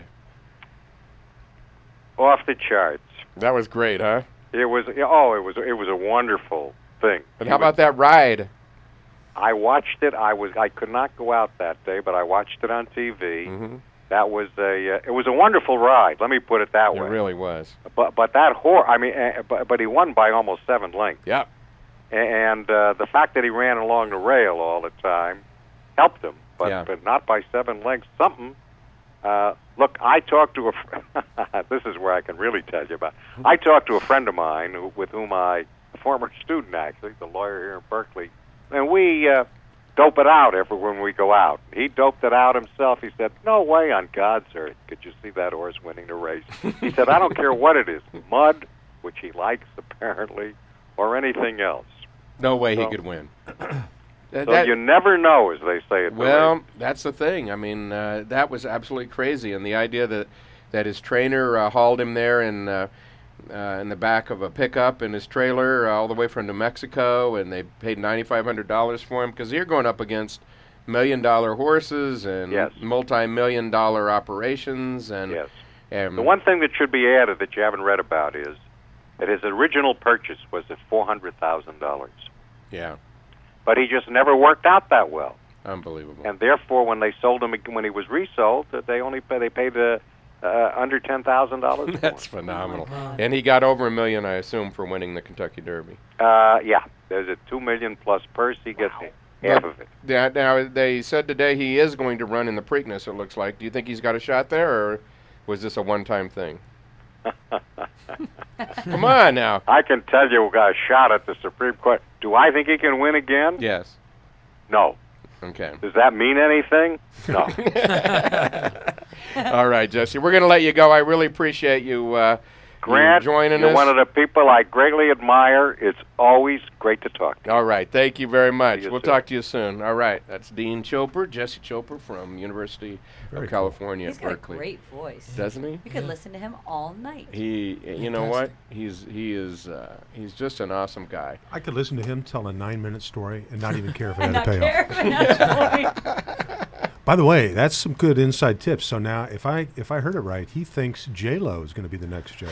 Off the charts. That was great, huh? It was. Oh, it was. It was a wonderful thing. And He how was- about that ride? I watched it. I was. I could not go out that day, but I watched it on T V. Mm-hmm. That was a. Uh, it was a wonderful ride. Let me put it that It way. really was. But but that horse. I mean, uh, but but he won by almost seven lengths. Yep. And uh, the fact that he ran along the rail all the time helped him, but Yeah. but not by seven lengths. Something. Uh, look, I talked to a. Fr- this is where I can really tell you about. I talked to a friend of mine who, with whom I, a former student actually, the lawyer here in Berkeley, and we uh, dope it out every when we go out. He doped it out himself. He said, "No way on God's earth could you see that horse winning the race." He said, "I don't care what it is, mud, which he likes apparently, or anything else." No way he So- could win. So That- you never know, as they say at the well, race. that's the thing. I mean, uh, that was absolutely crazy, and the idea that that his trainer uh, hauled him there in uh, uh, in the back of a pickup in his trailer uh, all the way from New Mexico, and they paid ninety-five hundred dollars for him because you're going up against million-dollar horses and Yes. multi-million dollar operations, and Yes. and The one thing that should be added that you haven't read about is that his original purchase was at four hundred thousand dollars, yeah, but he just never worked out that well, unbelievable. and therefore, when they sold him ag- when he was resold, that they only pay, they paid uh, uh, under ten thousand dollars. That's phenomenal. Oh my God. And he got over a million, I assume, for winning the Kentucky Derby. Uh, yeah, there's a two million plus purse. He gets half of it. Yeah, now they said today he is going to run in the Preakness, it looks like. Do you think he's got a shot there, or was this a one-time thing? Come on now. I can tell you, got a shot at the Supreme Court. Do I think he can win again? Yes. No. Okay. Does that mean anything? No. All right, Jesse. We're going to let you go. I really appreciate you, uh, Grant, you joining you're us. one of the people I greatly admire. It's always great to talk to you. All right. Thank you very much. you We'll soon. talk to you soon. All right. That's Dean Choper, Jesse Choper from University Very of cool. California He's at got a Berkeley. great voice. Doesn't he? You could listen to him all night. He, you know what? He's he is uh, he's just an awesome guy. I could listen to him tell a nine-minute story and not even care if it And had not a care payoff. if it had a point. By the way, that's some good inside tips. So now, if I if I heard it right, he thinks J Lo is going to be the next judge.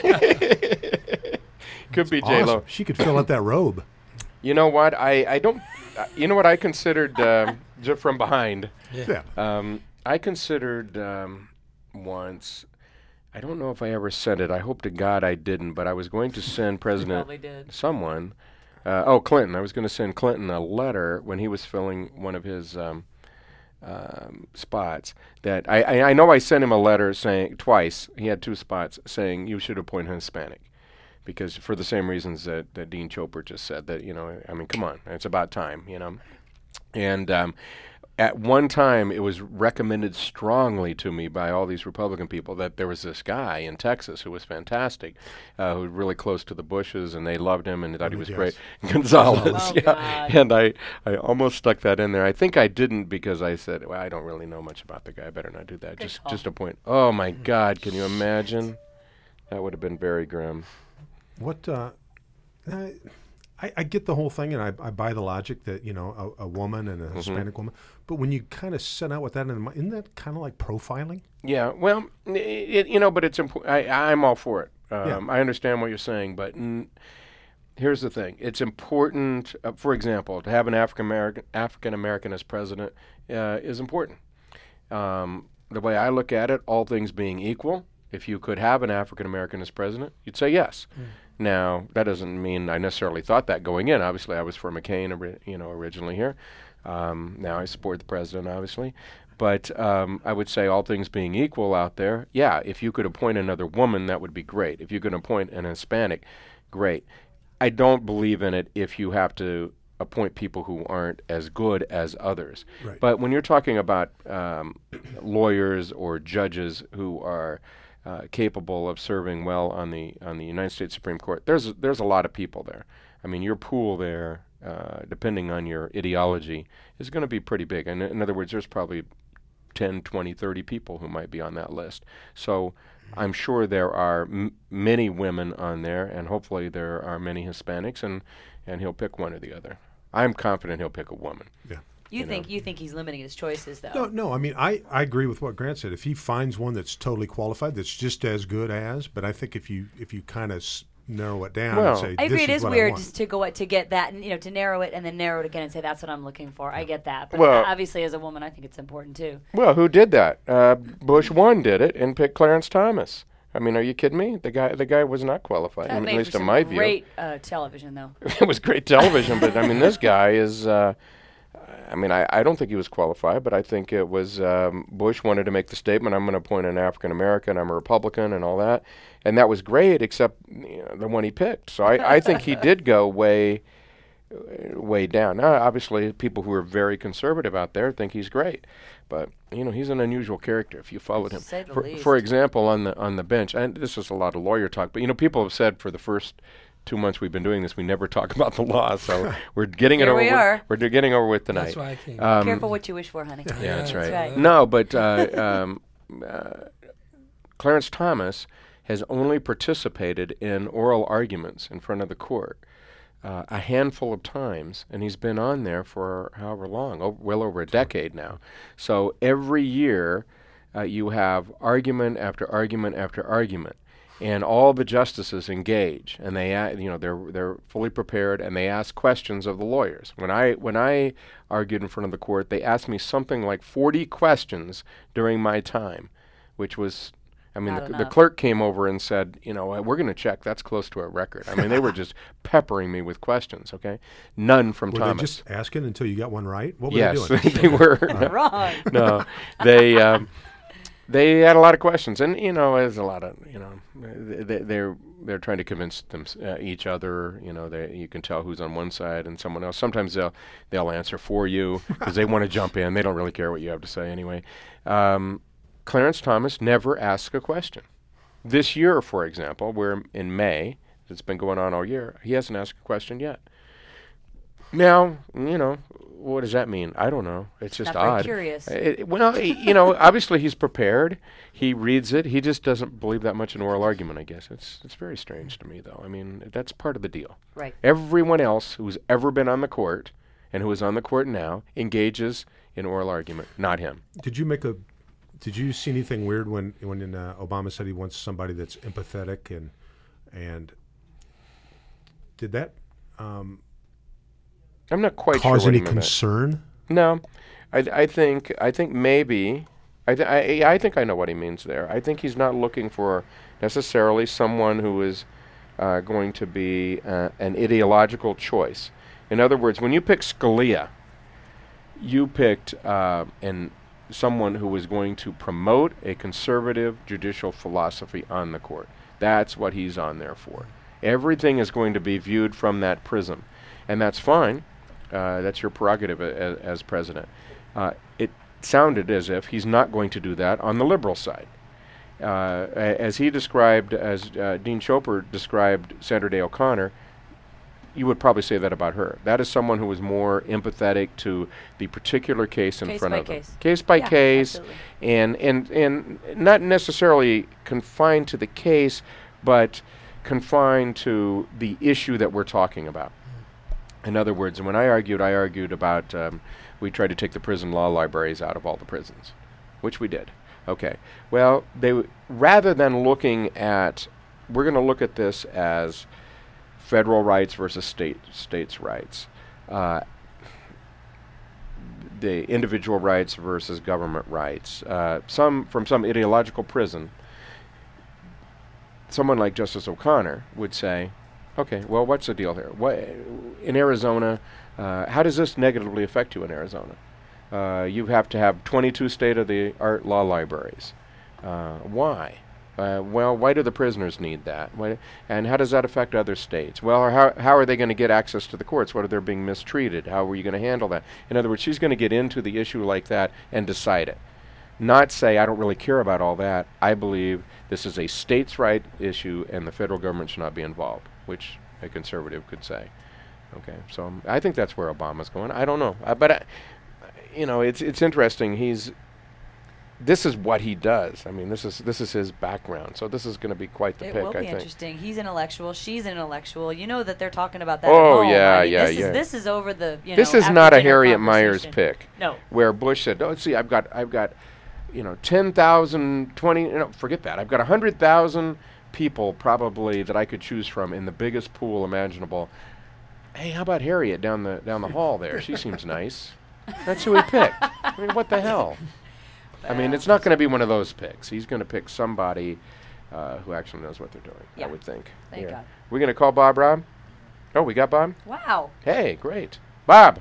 Could be Awesome. J Lo. She could fill out that robe. You know what? I I don't. Uh, you know what I considered um, just from behind. Yeah. Um, I considered um, once. I don't know if I ever sent it. I hope to God I didn't. But I was going to send President Probably did. someone. Uh, oh, Clinton. I was going to send Clinton a letter when he was filling one of his um, um, spots. That I, I I know I sent him a letter saying twice. He had two spots saying you should appoint a Hispanic. Because for the same reasons that, that Dean Choper just said, that, you know, I mean, come on, it's about time, you know. And um, at one time, it was recommended strongly to me by all these Republican people that there was this guy in Texas who was fantastic, uh, who was really close to the Bushes, and they loved him and they thought he was Yes. great. Gonzalez, Oh, yeah. God. And I, I almost stuck that in there. I think I didn't because I said, well, I don't really know much about the guy. I better not do that. Good just, call. just a point. Oh, my God, can you imagine? That would have been very grim. What? Uh, I, I I get the whole thing, and I, I buy the logic that you know a, a woman and a Hispanic woman. But when you kind of set out with that in mind, isn't that kind of like profiling? Yeah, well, i it, you know, but it's important. I'm all for it. Um, Yeah. I understand what you're saying, but n- here's the thing: it's important. Uh, for example, to have an African American African American as president uh, is important. Um, the way I look at it, all things being equal, if you could have an African American as president, you'd say yes. Mm. Now, that doesn't mean I necessarily thought that going in. Obviously, I was for McCain, ori- you know, originally here. Um, now I support the president, obviously. But um, I would say all things being equal out there, yeah, if you could appoint another woman, that would be great. If you could appoint an Hispanic, great. I don't believe in it if you have to appoint people who aren't as good as others. Right. But when you're talking about um, lawyers or judges who are uh, capable of serving well on the on the United States Supreme Court, there's there's a lot of people there. I mean, your pool there, uh, depending on your ideology, is going to be pretty big. And in other words, there's probably ten, twenty, thirty people who might be on that list. So I'm sure there are m- many women on there, and hopefully there are many Hispanics, and, and he'll pick one or the other. I'm confident he'll pick a woman. Yeah. You, You think know. you think he's limiting his choices though? No, no. I mean, I, I agree with what Grant said. If he finds one that's totally qualified, that's just as good as, but I think if you if you kind of s- narrow it down Well, and say, I agree. this It is what I weird want. just to go to get that, and you know, to narrow it and then narrow it again and say that's what I'm looking for. I get that, but Well- obviously, as a woman, I think it's important too. Well, who did that? Uh, Bush one did it and picked Clarence Thomas. I mean, are you kidding me? The guy the guy was not qualified, That I mean, made at for least in some my view. great uh, television, though. It was great television, but I mean, this guy is. Uh, I mean, I, I don't think he was qualified, but I think it was um, Bush wanted to make the statement, I'm going to appoint an African American, I'm a Republican, and all that, and that was great, except you know, the one he picked. So I, I think he did go way, uh, way down. Now, obviously, people who are very conservative out there think he's great, but you know, he's an unusual character. If you followed To him, say the for, least. for example, on the on the bench, and this is a lot of lawyer talk, but you know, people have said for the first two months we've been doing this, we never talk about the law, so we're getting it Here over we with. are. We're do- getting over with tonight. That's why I came. Um, Careful what you wish for, honey. Yeah, Yeah, that's that's right. right. No, but uh, um, uh, Clarence Thomas has only participated in oral arguments in front of the court uh, a handful of times, and he's been on there for however long, oh, well over a decade now. So every year uh, you have argument after argument after argument. And all the justices engage, and they, a- you know, they're they're fully prepared, and they ask questions of the lawyers. When I when I argued in front of the court, they asked me something like forty questions during my time, which was, I mean, Not the, the enough. clerk came over and said, you know, uh, we're going to check. That's close to a record. I mean, they were just peppering me with questions. Okay, none from Were Thomas. they just asking until you got one right? What were yes, they doing? they were. Wrong. No, they um, they had a lot of questions, and you know, there's a lot of you know, they, they're they're trying to convince them uh, each other. You know, they you can tell who's on one side and someone else. Sometimes they'll they'll answer for you because they want to jump in. They don't really care what you have to say anyway. Um, Clarence Thomas never asks a question. This year, for example, we're in May. It's been going on all year. He hasn't asked a question yet. Now, you know, what does that mean? I don't know. It's just Not very odd. curious. It, well, he, you know, obviously he's prepared. He reads it. He just doesn't believe that much in oral argument, I guess. It's it's very strange to me, though. I mean, that's part of the deal. Right. Everyone else who's ever been on the court and who is on the court now engages in oral argument, not him. Did you make a? Did you see anything weird when when uh, Obama said he wants somebody that's empathetic and and did that um, I'm not quite sure cause what any he meant by that. concern? No, I, I think I think maybe I, th- I I think I know what he means there. I think he's not looking for necessarily someone who is uh, going to be uh, an ideological choice. In other words, when you pick Scalia, you picked uh, an someone who was going to promote a conservative judicial philosophy on the court. That's what he's on there for. Everything is going to be viewed from that prism, and that's fine. Uh, that's your prerogative as, as president. Uh, it sounded as if he's not going to do that on the liberal side. Uh, a- as he described, as uh, Dean Chopper described Sandra Day O'Connor, you would probably say that about her. That is someone who is more empathetic to the particular case in Case front by of them. case. Case by Yeah, case, absolutely. and, and, and not necessarily confined to the case, but confined to the issue that we're talking about. In other words, when I argued, I argued about um, we tried to take the prison law libraries out of all the prisons, which we did. Okay. Well, they w- rather than looking at, we're going to look at this as federal rights versus state states' rights, uh, the individual rights versus government rights. Uh, some from some ideological prison, someone like Justice O'Connor would say, okay, well, what's the deal here? What, in Arizona, uh, how does this negatively affect you in Arizona? Uh, you have to have twenty-two state-of-the-art law libraries. Uh, why? Uh, well, why do the prisoners need that? Why, and how does that affect other states? Well, how, how are they going to get access to the courts? What if they're being mistreated? How are you going to handle that? In other words, she's going to get into the issue like that and decide it. Not say, I don't really care about all that. I believe this is a states' right issue and the federal government should not be involved, which a conservative could say. Okay, so um, I think that's where Obama's going. I don't know. Uh, but, uh, you know, it's it's interesting. He's, this is what he does. I mean, this is this is his background. So this is going to be quite the It pick, will be I think. interesting. He's intellectual. She's an intellectual. You know that they're talking about that. Oh, at home. yeah, I mean, yeah, this yeah. Is, this is over the. You This know, is after not a dinner Harriet Myers conversation. pick. No. Where Bush said, "Oh, see, I've got, I've got, you know, ten thousand, twenty. You know, forget that. I've got a hundred thousand people probably that I could choose from in the biggest pool imaginable. Hey, how about Harriet down the down the hall there? She seems nice. That's who he picked. I mean, what the hell? I mean, it's not going to be one of those picks. He's going to pick somebody uh, who actually knows what they're doing. Yeah. I would think. Thank God. We're going to call Bob Rob. Oh, we got Bob. Wow. Hey, great. Bob.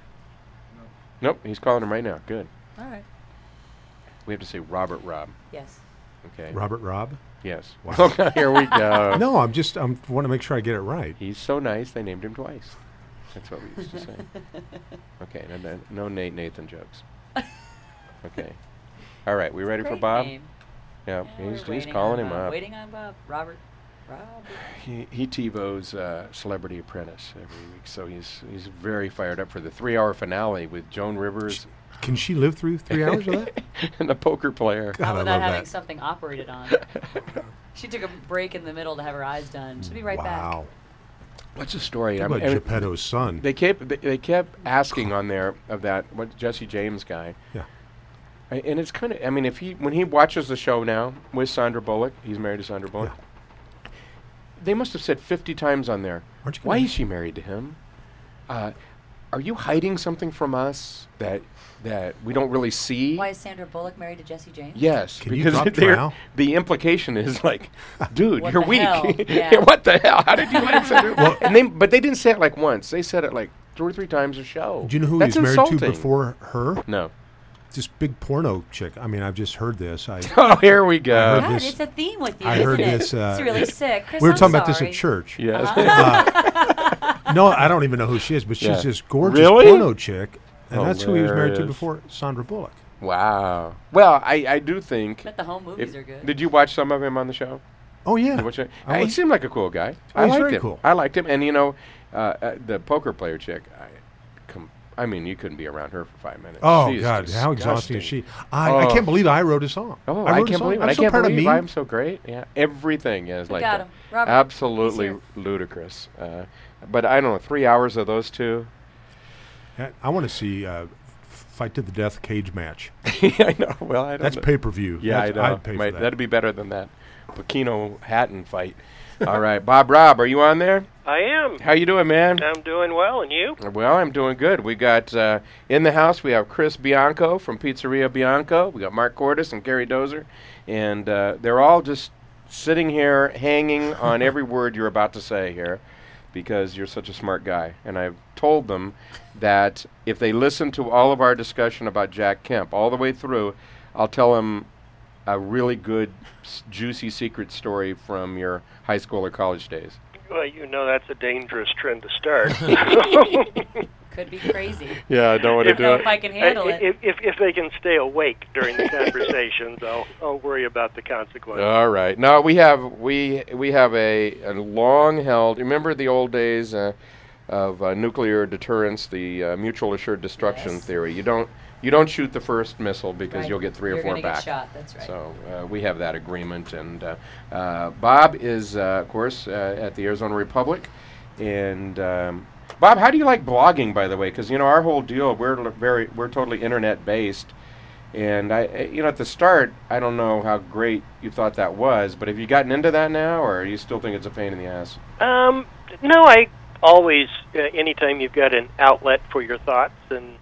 Nope, he's calling him right now. Good. All right. We have to say Robert Rob. Yes. Okay. Robert Rob? Yes. Wow. Okay, here we go. No, I'm just I want to make sure I get it right. He's so nice, they named him twice. That's what we used to say. Okay, no, no, no Nate Nathan jokes. Okay. All right, we ready for Great Bob? name. Yeah, Yeah, he's, we're he's waiting calling on him Bob. up. Waiting on Bob. Robert. Robert. He, he TiVos uh, Celebrity Apprentice every week, so he's he's very fired up for the three-hour finale with Joan Rivers Can she live through three hours of that? and the poker player. God, How I about love having that. something operated on? She took a break in the middle to have her eyes done. She'll be right back. Wow. What's the story? How I mean, about I mean, Geppetto's son? They kept they, they kept asking on there of that what Jesse James guy. Yeah. I, and it's kind of I mean if he when he watches the show now with Sandra Bullock, he's married to Sandra Bullock. They must have said fifty times on there. Aren't you Why gonna- is she married to him? Uh, are you hiding something from us that that we don't really see? Why is Sandra Bullock married to Jesse James? Yes, Can you because drop they're- trowel? the implication is like, dude, What you're the weak. hell? Yeah. What the hell? How did you like Sandra? Well- and they, but they didn't say it like once. They said it like two or three times a show. Do you know who That's he's married insulting. to before her? No. this big porno chick. I mean, I've just heard this. I Oh, here we go. heard God, this- it's a theme with you, I isn't heard it? this, uh, it's really sick. Chris, we were I'm talking about this sorry. at church. Yes. Uh, no, I don't even know who she is, but she's Yeah. this gorgeous Really? porno chick, and that's who he was married to Hilarious. before Sandra Bullock. Wow. Well, I, I do think. But the home movies if- are good. Did you watch some of him on the show? Oh yeah, Did you watch it? I Uh, he watched- seemed like a cool guy. Oh, I he's liked very him. cool. I liked him, and you know, uh, uh, the poker player chick. I, com- I mean, you couldn't be around her for five minutes. Oh She's God, how exhausting is disgusting. she? I, I Oh. can't believe I wrote a song. Oh, I, I, wrote a can't song. believe it. I'm I so can't proud believe of me. I'm so great. Yeah, everything is We like got that. him. Robert, Absolutely he's ludicrous. Uh, but I don't know, three hours of those two. Yeah, I want to see uh, fight to the death cage match. I know. Well, I don't That's know. pay per view. Yeah, I know. I'd pay Might- for that. That'd be better than that Bikino Hatton fight. All right, Bob Rob, are you on there? I am. How you doing, man? I'm doing well, and you? Well, I'm doing good. We got uh, in the house. We have Chris Bianco from Pizzeria Bianco. We got Mark Cordes and Gary Dozer, and uh, they're all just sitting here, hanging on every word you're about to say here, because you're such a smart guy. And I've told them that if they listen to all of our discussion about Jack Kemp all the way through, I'll tell them a really good, s- juicy secret story from your high school or college days. Well, you know that's a dangerous trend to start. Could be crazy. Yeah, I don't want I don't know if I can handle it. if, if if they can stay awake during the conversations, I'll I'll worry about the consequences. All right. No, we have we we have a, a long held. Remember the old days uh, of uh, nuclear deterrence, the uh, mutual assured destruction Yes. theory. You don't you don't shoot the first missile because Right. you'll get three You're or four gonna back. Get shot. That's right. So uh, we have that agreement, and uh, uh, Bob is, uh, of course, uh, at the Arizona Republic, and um, Bob, how do you like blogging, by the way? Because you know our whole deal, we're l- very, we're totally internet based, and I, I- you know, at the start, I don't know how great you thought that was, but have you gotten into that now, or you still think it's a pain in the ass? Um, no, I always, uh, anytime you've got an outlet for your thoughts, and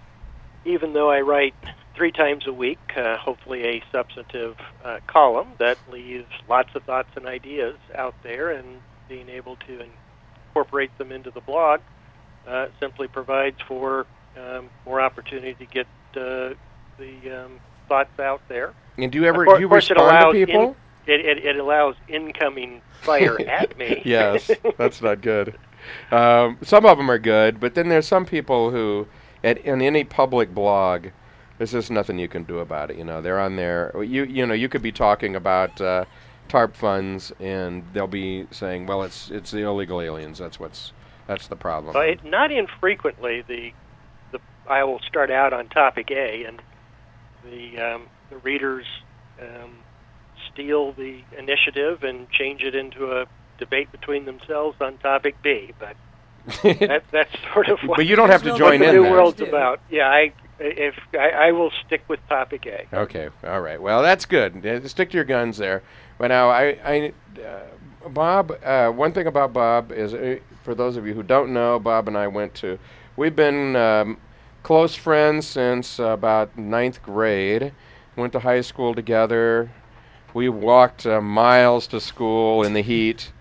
even though I write three times a week, uh, hopefully a substantive uh, column that leaves lots of thoughts and ideas out there, and being able to incorporate them into the blog uh, simply provides for um, more opportunity to get uh, the um, thoughts out there. And do you ever Of cour- do you of course, it respond to allows people? in- it, it, it allows incoming fire at me. Yes, that's not good. Um, some of them are good, but then there's some people who, at in any public blog, there's just nothing you can do about it. You know, they're on there. You you know, you could be talking about uh, TARP funds, and they'll be saying, "Well, it's it's the illegal aliens. That's what's that's the problem." Well, it, not infrequently, the the I will start out on topic A, and the um, the readers um, steal the initiative and change it into a debate between themselves on topic B. But that, that's sort of what, But you don't have to What join what the in new there. world's Do. about. Yeah, I if I, I will stick with topic A. Okay, all right. Well, that's good. Uh, Stick to your guns there. But now, I, I uh, Bob. Uh, one thing about Bob is, uh, for those of you who don't know, Bob and I went to. We've been um, close friends since uh, about ninth grade. Went to high school together. We walked uh, miles to school in the heat.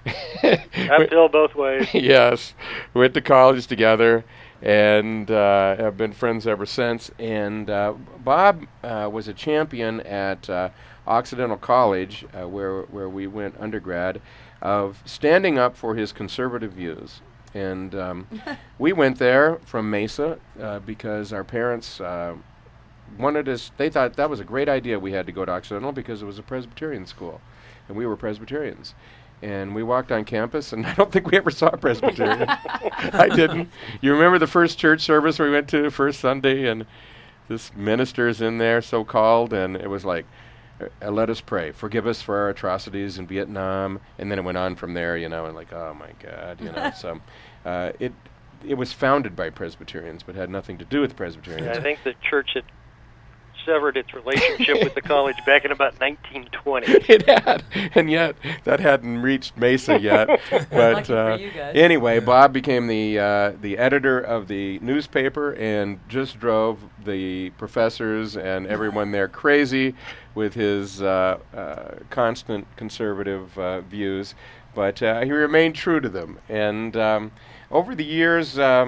Uphill both ways. Yes, went to college together, and uh, have been friends ever since. And uh, Bob uh, was a champion at uh, Occidental College, uh, where where we went undergrad, of standing up for his conservative views. And um, we went there from Mesa uh, because our parents uh, wanted us. They thought that was a great idea. We had to go to Occidental because it was a Presbyterian school, and we were Presbyterians. And we walked on campus, and I don't think we ever saw a Presbyterian. I didn't. You remember the first church service we went to, first Sunday, and this minister's in there, so-called, and it was like, uh, let us pray. Forgive us for our atrocities in Vietnam. And then it went on from there, you know, and like, oh, my God, you know. So uh, it it was founded by Presbyterians, but had nothing to do with Presbyterians. I think the church had severed its relationship with the college back in about nineteen twenty. It had, and yet that hadn't reached Mesa yet. But Lucky for uh, you guys. anyway, Bob became the uh, the editor of the newspaper and just drove the professors and everyone there crazy with his uh, uh, constant conservative uh, views. But uh, he remained true to them, and um, over the years. Um,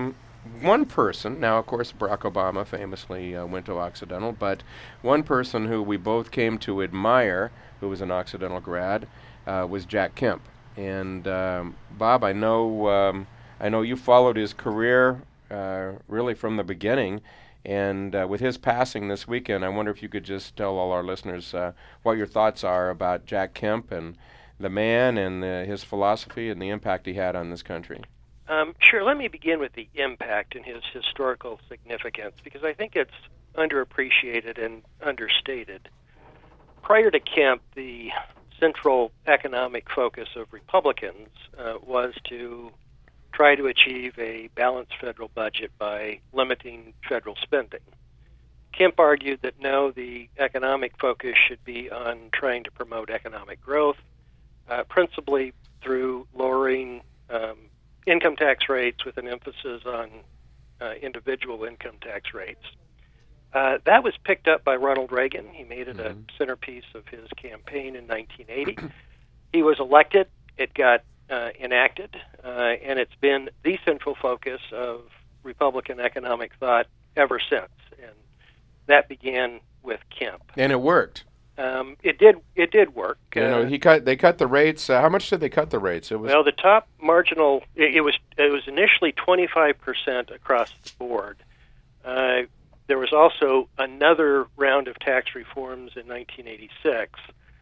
one person, now of course Barack Obama famously uh, went to Occidental, but one person who we both came to admire, who was an Occidental grad, uh, was Jack Kemp. And um, Bob, I know um, I know you followed his career uh, really from the beginning, and uh, with his passing this weekend, I wonder if you could just tell all our listeners uh, what your thoughts are about Jack Kemp and the man and uh, his philosophy and the impact he had on this country. Um, sure. Let me begin with the impact and his historical significance, because I think it's underappreciated and understated. Prior to Kemp, the central economic focus of Republicans uh, was to try to achieve a balanced federal budget by limiting federal spending. Kemp argued that no, the economic focus should be on trying to promote economic growth, uh, principally through lowering um, income tax rates with an emphasis on uh, individual income tax rates. Uh, that was picked up by Ronald Reagan. He made it mm-hmm. a centerpiece of his campaign in nineteen eighty. He was elected. It got uh, enacted, uh, and it's been the central focus of Republican economic thought ever since. And that began with Kemp. And it worked. Um, it did. It did work. You know, he cut. They cut the rates. Uh, how much did they cut the rates? It was well, the top marginal. It, it was. It was initially twenty-five percent across the board. Uh, there was also another round of tax reforms in nineteen eighty-six,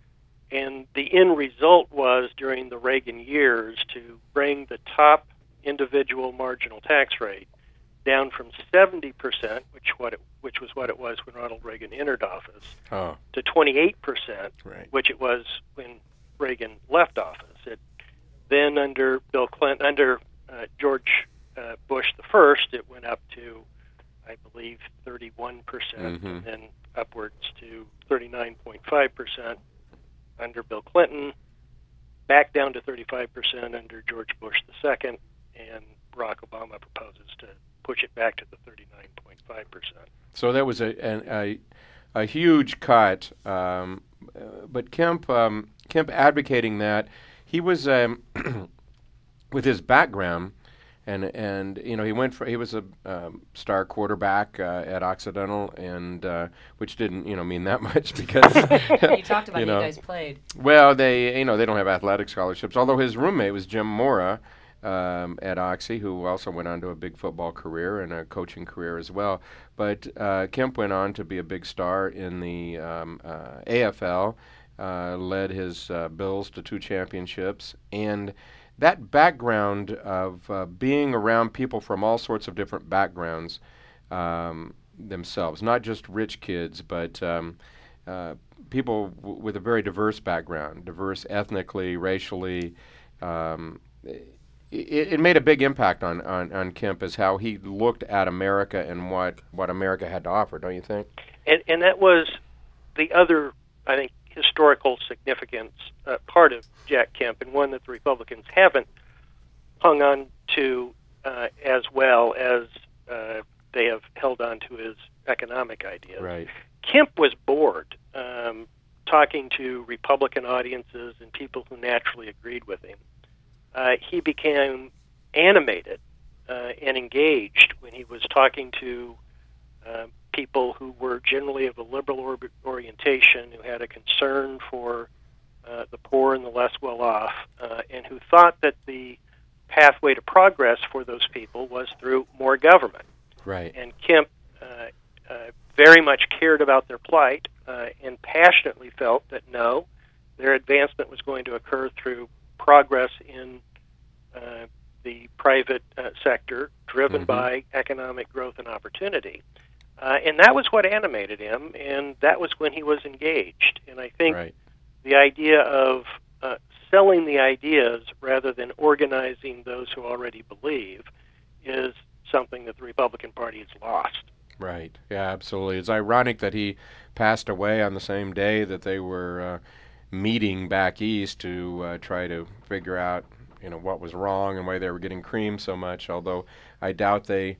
and the end result was during the Reagan years to bring the top individual marginal tax rate down from seventy percent, which what it, which was what it was when Ronald Reagan entered office, oh. to twenty-eight percent, right. which it was when Reagan left office. It, then under Bill Clinton, under uh, George uh, Bush the first, it went up to, I believe, thirty-one percent, mm-hmm. and then upwards to thirty-nine point five percent under Bill Clinton, back down to thirty-five percent under George Bush the second, and Barack Obama proposes to push it back to the thirty-nine point five percent. So that was a an, a, a huge cut. Um, uh, but Kemp um, Kemp advocating that, he was um, with his background, and and you know he went for he was a um, star quarterback uh, at Occidental, and uh, which didn't you know mean that much because you talked about you how know, you guys played. Well, they you know they don't have athletic scholarships. Although his roommate was Jim Mora. Um, at Oxy, who also went on to a big football career and a coaching career as well. But uh, Kemp went on to be a big star in the um, uh, A F L, uh, led his uh, Bills to two championships, and that background of uh, being around people from all sorts of different backgrounds um, themselves, not just rich kids, but um, uh, people w- with a very diverse background, diverse ethnically, racially. Um, It, it made a big impact on, on, on Kemp as how he looked at America and what, what America had to offer, don't you think? And, and that was the other, I think, historical significance uh, part of Jack Kemp, and one that the Republicans haven't hung on to uh, as well as uh, they have held on to his economic ideas. Right. Kemp was bored um, talking to Republican audiences and people who naturally agreed with him. Uh, he became animated uh, and engaged when he was talking to uh, people who were generally of a liberal or- orientation, who had a concern for uh, the poor and the less well-off, uh, and who thought that the pathway to progress for those people was through more government. Right. And Kemp uh, uh, very much cared about their plight uh, and passionately felt that no, their advancement was going to occur through progress in uh, the private uh, sector, driven mm-hmm. by economic growth and opportunity. Uh, and that was what animated him, and that was when he was engaged. And I think right. the idea of uh, selling the ideas rather than organizing those who already believe is something that the Republican Party has lost. Right. Yeah, absolutely. It's ironic that he passed away on the same day that they were uh, meeting back east to uh, try to figure out, you know, what was wrong and why they were getting creamed so much. Although I doubt they,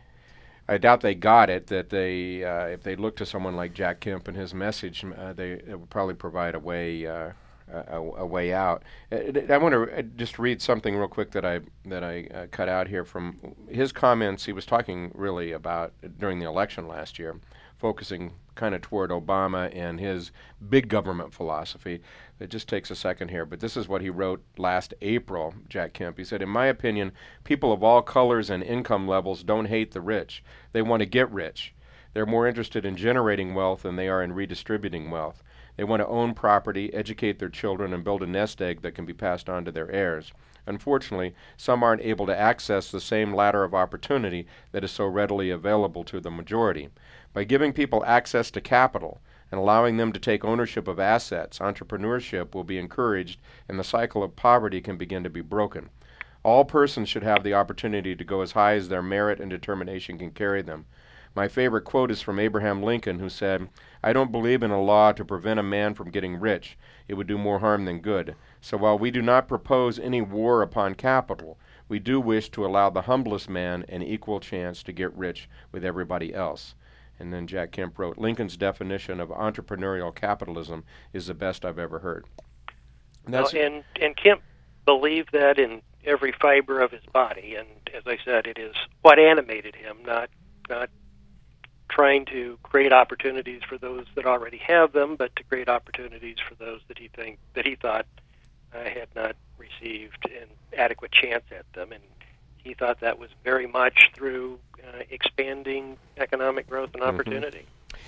I doubt they got it. That they, uh, if they looked to someone like Jack Kemp and his message, uh, they it would probably provide a way, uh, a, a way out. I want to just read something real quick that I that I uh, cut out here from his comments. He was talking really about during the election last year, focusing kind of toward Obama and his big government philosophy. It just takes a second here, but this is what he wrote last April, Jack Kemp. He said, "In my opinion, people of all colors and income levels don't hate the rich. They want to get rich. They're more interested in generating wealth than they are in redistributing wealth. They want to own property, educate their children, and build a nest egg that can be passed on to their heirs. Unfortunately, some aren't able to access the same ladder of opportunity that is so readily available to the majority. By giving people access to capital and allowing them to take ownership of assets, entrepreneurship will be encouraged and the cycle of poverty can begin to be broken. All persons should have the opportunity to go as high as their merit and determination can carry them. My favorite quote is from Abraham Lincoln, who said, 'I don't believe in a law to prevent a man from getting rich. It would do more harm than good. So while we do not propose any war upon capital, we do wish to allow the humblest man an equal chance to get rich with everybody else.'" And then Jack Kemp wrote, "Lincoln's definition of entrepreneurial capitalism is the best I've ever heard." And, well, and, and Kemp believed that in every fiber of his body. And as I said, it is what animated him, not not trying to create opportunities for those that already have them, but to create opportunities for those that he think that he thought uh, had not received an adequate chance at them. And he thought that was very much through uh, expanding economic growth and opportunity.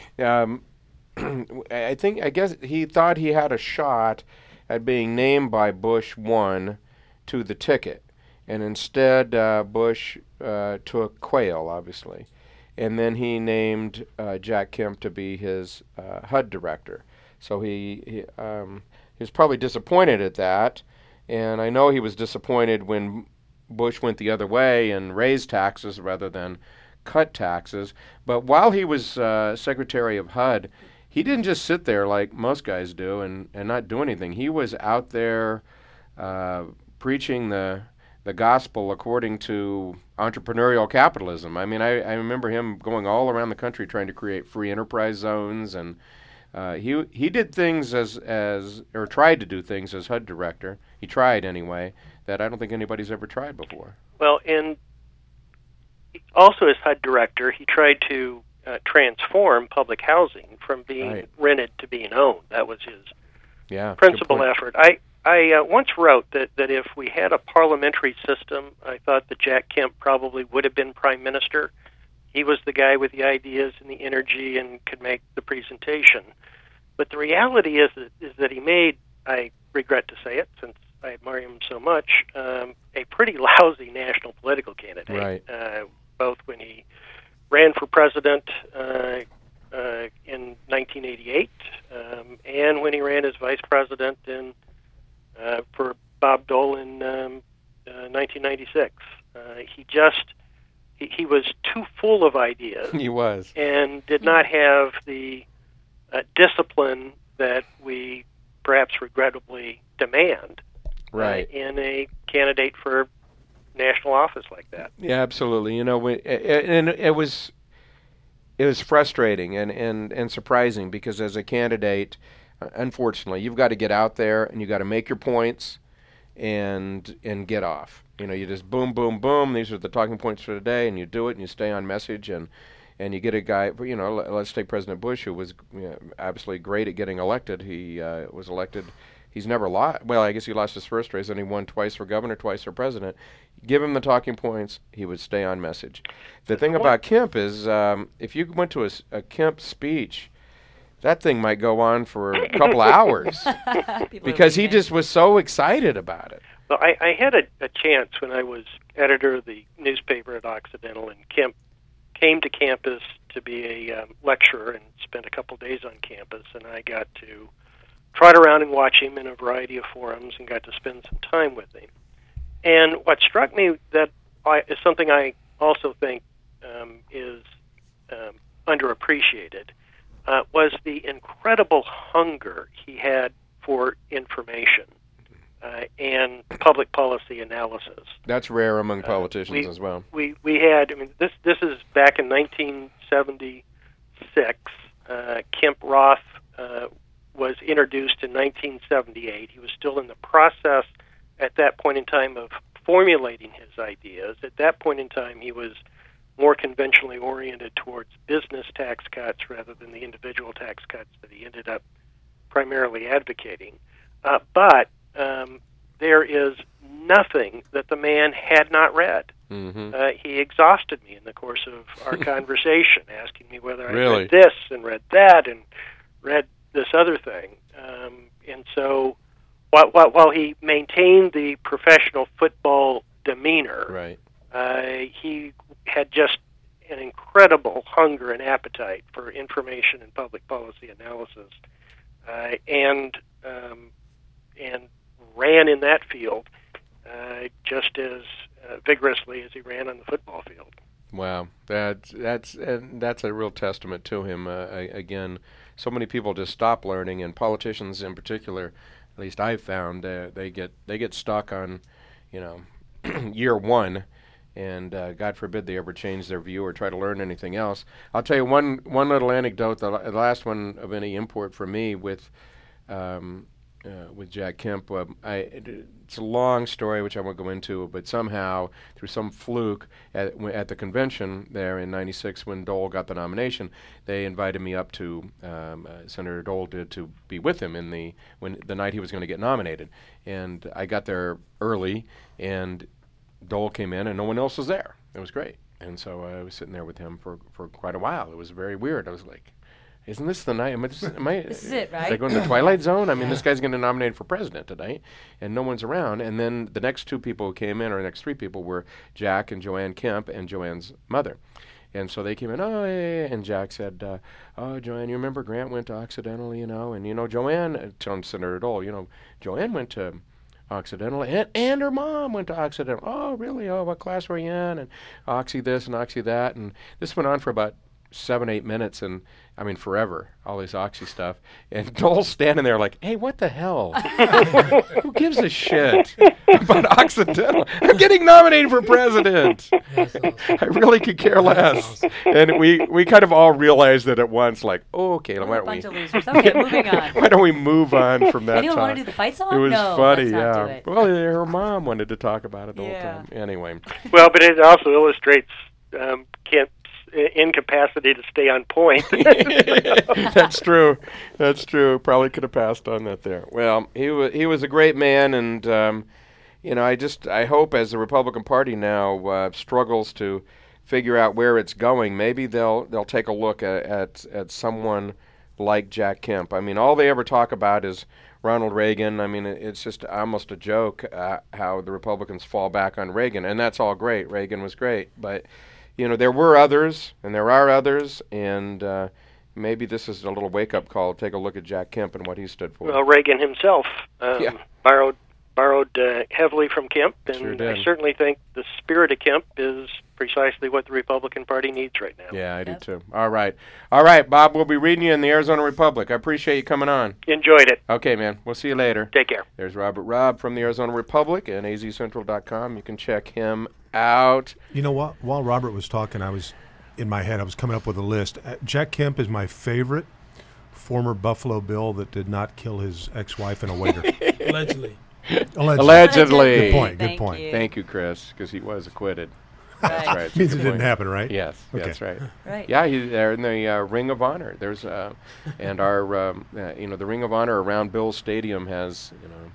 Mm-hmm. Um, I think, I guess he thought he had a shot at being named by Bush one to the ticket, and instead uh, Bush uh, took Quayle, obviously. And then he named uh, Jack Kemp to be his uh, H U D director. So he he, um, he was probably disappointed at that, and I know he was disappointed when Bush went the other way and raised taxes rather than cut taxes. But while he was uh, Secretary of H U D, he didn't just sit there like most guys do and, and not do anything. He was out there uh, preaching the the gospel according to entrepreneurial capitalism. I mean, I, I remember him going all around the country trying to create free enterprise zones, and uh, he he did things as as or tried to do things as H U D director. He tried anyway that I don't think anybody's ever tried before. Well, and also as H U D director, he tried to uh, transform public housing from being right. rented to being owned. That was his yeah, principal effort. I I uh, once wrote that, that if we had a parliamentary system, I thought that Jack Kemp probably would have been prime minister. He was the guy with the ideas and the energy and could make the presentation. But the reality is that, is that he made, I regret to say it since I admire him so much, um, a pretty lousy national political candidate. Right. Uh, both when he ran for president uh, uh, in nineteen eighty-eight um, and when he ran as vice president in Uh, for Bob Dole in um, uh, nineteen ninety-six. Uh, he just, he, he was too full of ideas. He was. And did not have the uh, discipline that we perhaps regrettably demand right. uh, in a candidate for national office like that. Yeah, absolutely. You know, we, and it was, it was frustrating and, and, and surprising because as a candidate, unfortunately, you've got to get out there and you got to make your points and and get off. You know, you just boom, boom, boom. These are the talking points for today, and you do it and you stay on message and and you get a guy. You know, let's take President Bush, who was you know, absolutely great at getting elected. He uh, was elected. He's never lost. Well, I guess he lost his first race, and he won twice for governor, twice for president. Give him the talking points, he would stay on message. The thing about Kemp is, um, if you went to a, a Kemp speech, that thing might go on for a couple of hours because he just was so excited about it. Well, I, I had a, a chance when I was editor of the newspaper at Occidental, and Kemp came to campus to be a um, lecturer and spent a couple days on campus, and I got to trot around and watch him in a variety of forums and got to spend some time with him. And what struck me that I, is something I also think um, is um, underappreciated uh, was the incredible hunger he had for information uh, and public policy analysis. That's rare among politicians uh, we, as well. We we had, I mean, this this is back in nineteen seventy-six. Uh, Kemp Roth uh, was introduced in nineteen seventy-eight. He was still in the process at that point in time of formulating his ideas. At that point in time, he was more conventionally oriented towards business tax cuts rather than the individual tax cuts that he ended up primarily advocating. Uh, but um, there is nothing that the man had not read. Mm-hmm. Uh, he exhausted me in the course of our conversation, asking me whether I Really? read this and read that and read this other thing. Um, and so while, while, while he maintained the professional football demeanor, Right. uh, he had just an incredible hunger and appetite for information and public policy analysis, uh, and um, and ran in that field uh, just as uh, vigorously as he ran on the football field. Wow, that's that's and that's a real testament to him. Uh, I, again, so many people just stop learning, and politicians in particular, at least I've found, uh, they get they get stuck on, you know, year one, and uh, God forbid they ever change their view or try to learn anything else. I'll tell you one one little anecdote, the, la- the last one of any import for me with. Um, Uh, with Jack Kemp. Uh, I, it, it's a long story, which I won't go into, but somehow, through some fluke, at, w- at the convention there in ninety-six, when Dole got the nomination, they invited me up to, um, uh, Senator Dole did, to be with him in the when the night he was going to get nominated. And I got there early, and Dole came in, and no one else was there. It was great. And so I was sitting there with him for, for quite a while. It was very weird. I was like, isn't this the night? Am I, just, am I, This is it, right? Is I going to the Twilight Zone? I mean, this guy's going to nominate for president tonight, and no one's around. And then the next two people who came in, or the next three people, were Jack and Joanne Kemp and Joanne's mother. And so they came in, oh, yeah, and Jack said, uh, oh, Joanne, you remember Grant went to Occidental, you know? And, you know, Joanne, uh, telling Senator Dole, you know, Joanne went to Occidental, and, and her mom went to Occidental. Oh, really? Oh, what class were you in? And Oxy this and Oxy that. And this went on for about seven, eight minutes, and I mean forever, all this Oxy stuff. And Dole's standing there like, hey, what the hell? Who gives a shit about Occidental? I'm getting nominated for president. That's awesome. I really could care less. And we, we kind of all realized that at once, like, oh, okay, What why a don't we bunch of losers. Okay, moving on. why don't we move on from that Anyone talk? want to do the fight song? It was no, funny, let's not yeah. do it. Well, her mom wanted to talk about it the Yeah. whole time. Anyway. Well, but it also illustrates um, Kemp's uh, incapacity to stay on point. That's true. That's true. Probably could have passed on that there. Well, he was he was a great man, and um, you know, I just I hope as the Republican Party now uh, struggles to figure out where it's going, maybe they'll they'll take a look at, at at someone like Jack Kemp. I mean, all they ever talk about is Ronald Reagan. I mean, it, it's just almost a joke uh, how the Republicans fall back on Reagan, and that's all great. Reagan was great, but you know, there were others, and there are others, and uh, maybe this is a little wake-up call. Take a look at Jack Kemp and what he stood for. Well, Reagan himself um, Yeah. borrowed borrowed uh, heavily from Kemp, and Sure did. I certainly think the spirit of Kemp is precisely what the Republican Party needs right now. Yeah, I Yep. do too. All right. All right, Bob, we'll be reading you in the Arizona Republic. I appreciate you coming on. Enjoyed it. Okay, man. We'll see you later. Take care. There's Robert Robb from the Arizona Republic and A Z Central dot com. You can check him out. You know what? While Robert was talking, I was in my head. I was coming up with a list. Uh, Jack Kemp is my favorite former Buffalo Bill that did not kill his ex-wife and a waiter. Allegedly. Allegedly. Allegedly. Good point. Good Thank point. you. Thank you, Chris, because he was acquitted. Right. That's right. It's a Means it good didn't point. happen, right? Yes, Okay. that's right. Right. Yeah, he's there in the uh, Ring of Honor. There's, uh, and our, um, uh, you know, the Ring of Honor around Bill's Stadium has, you know,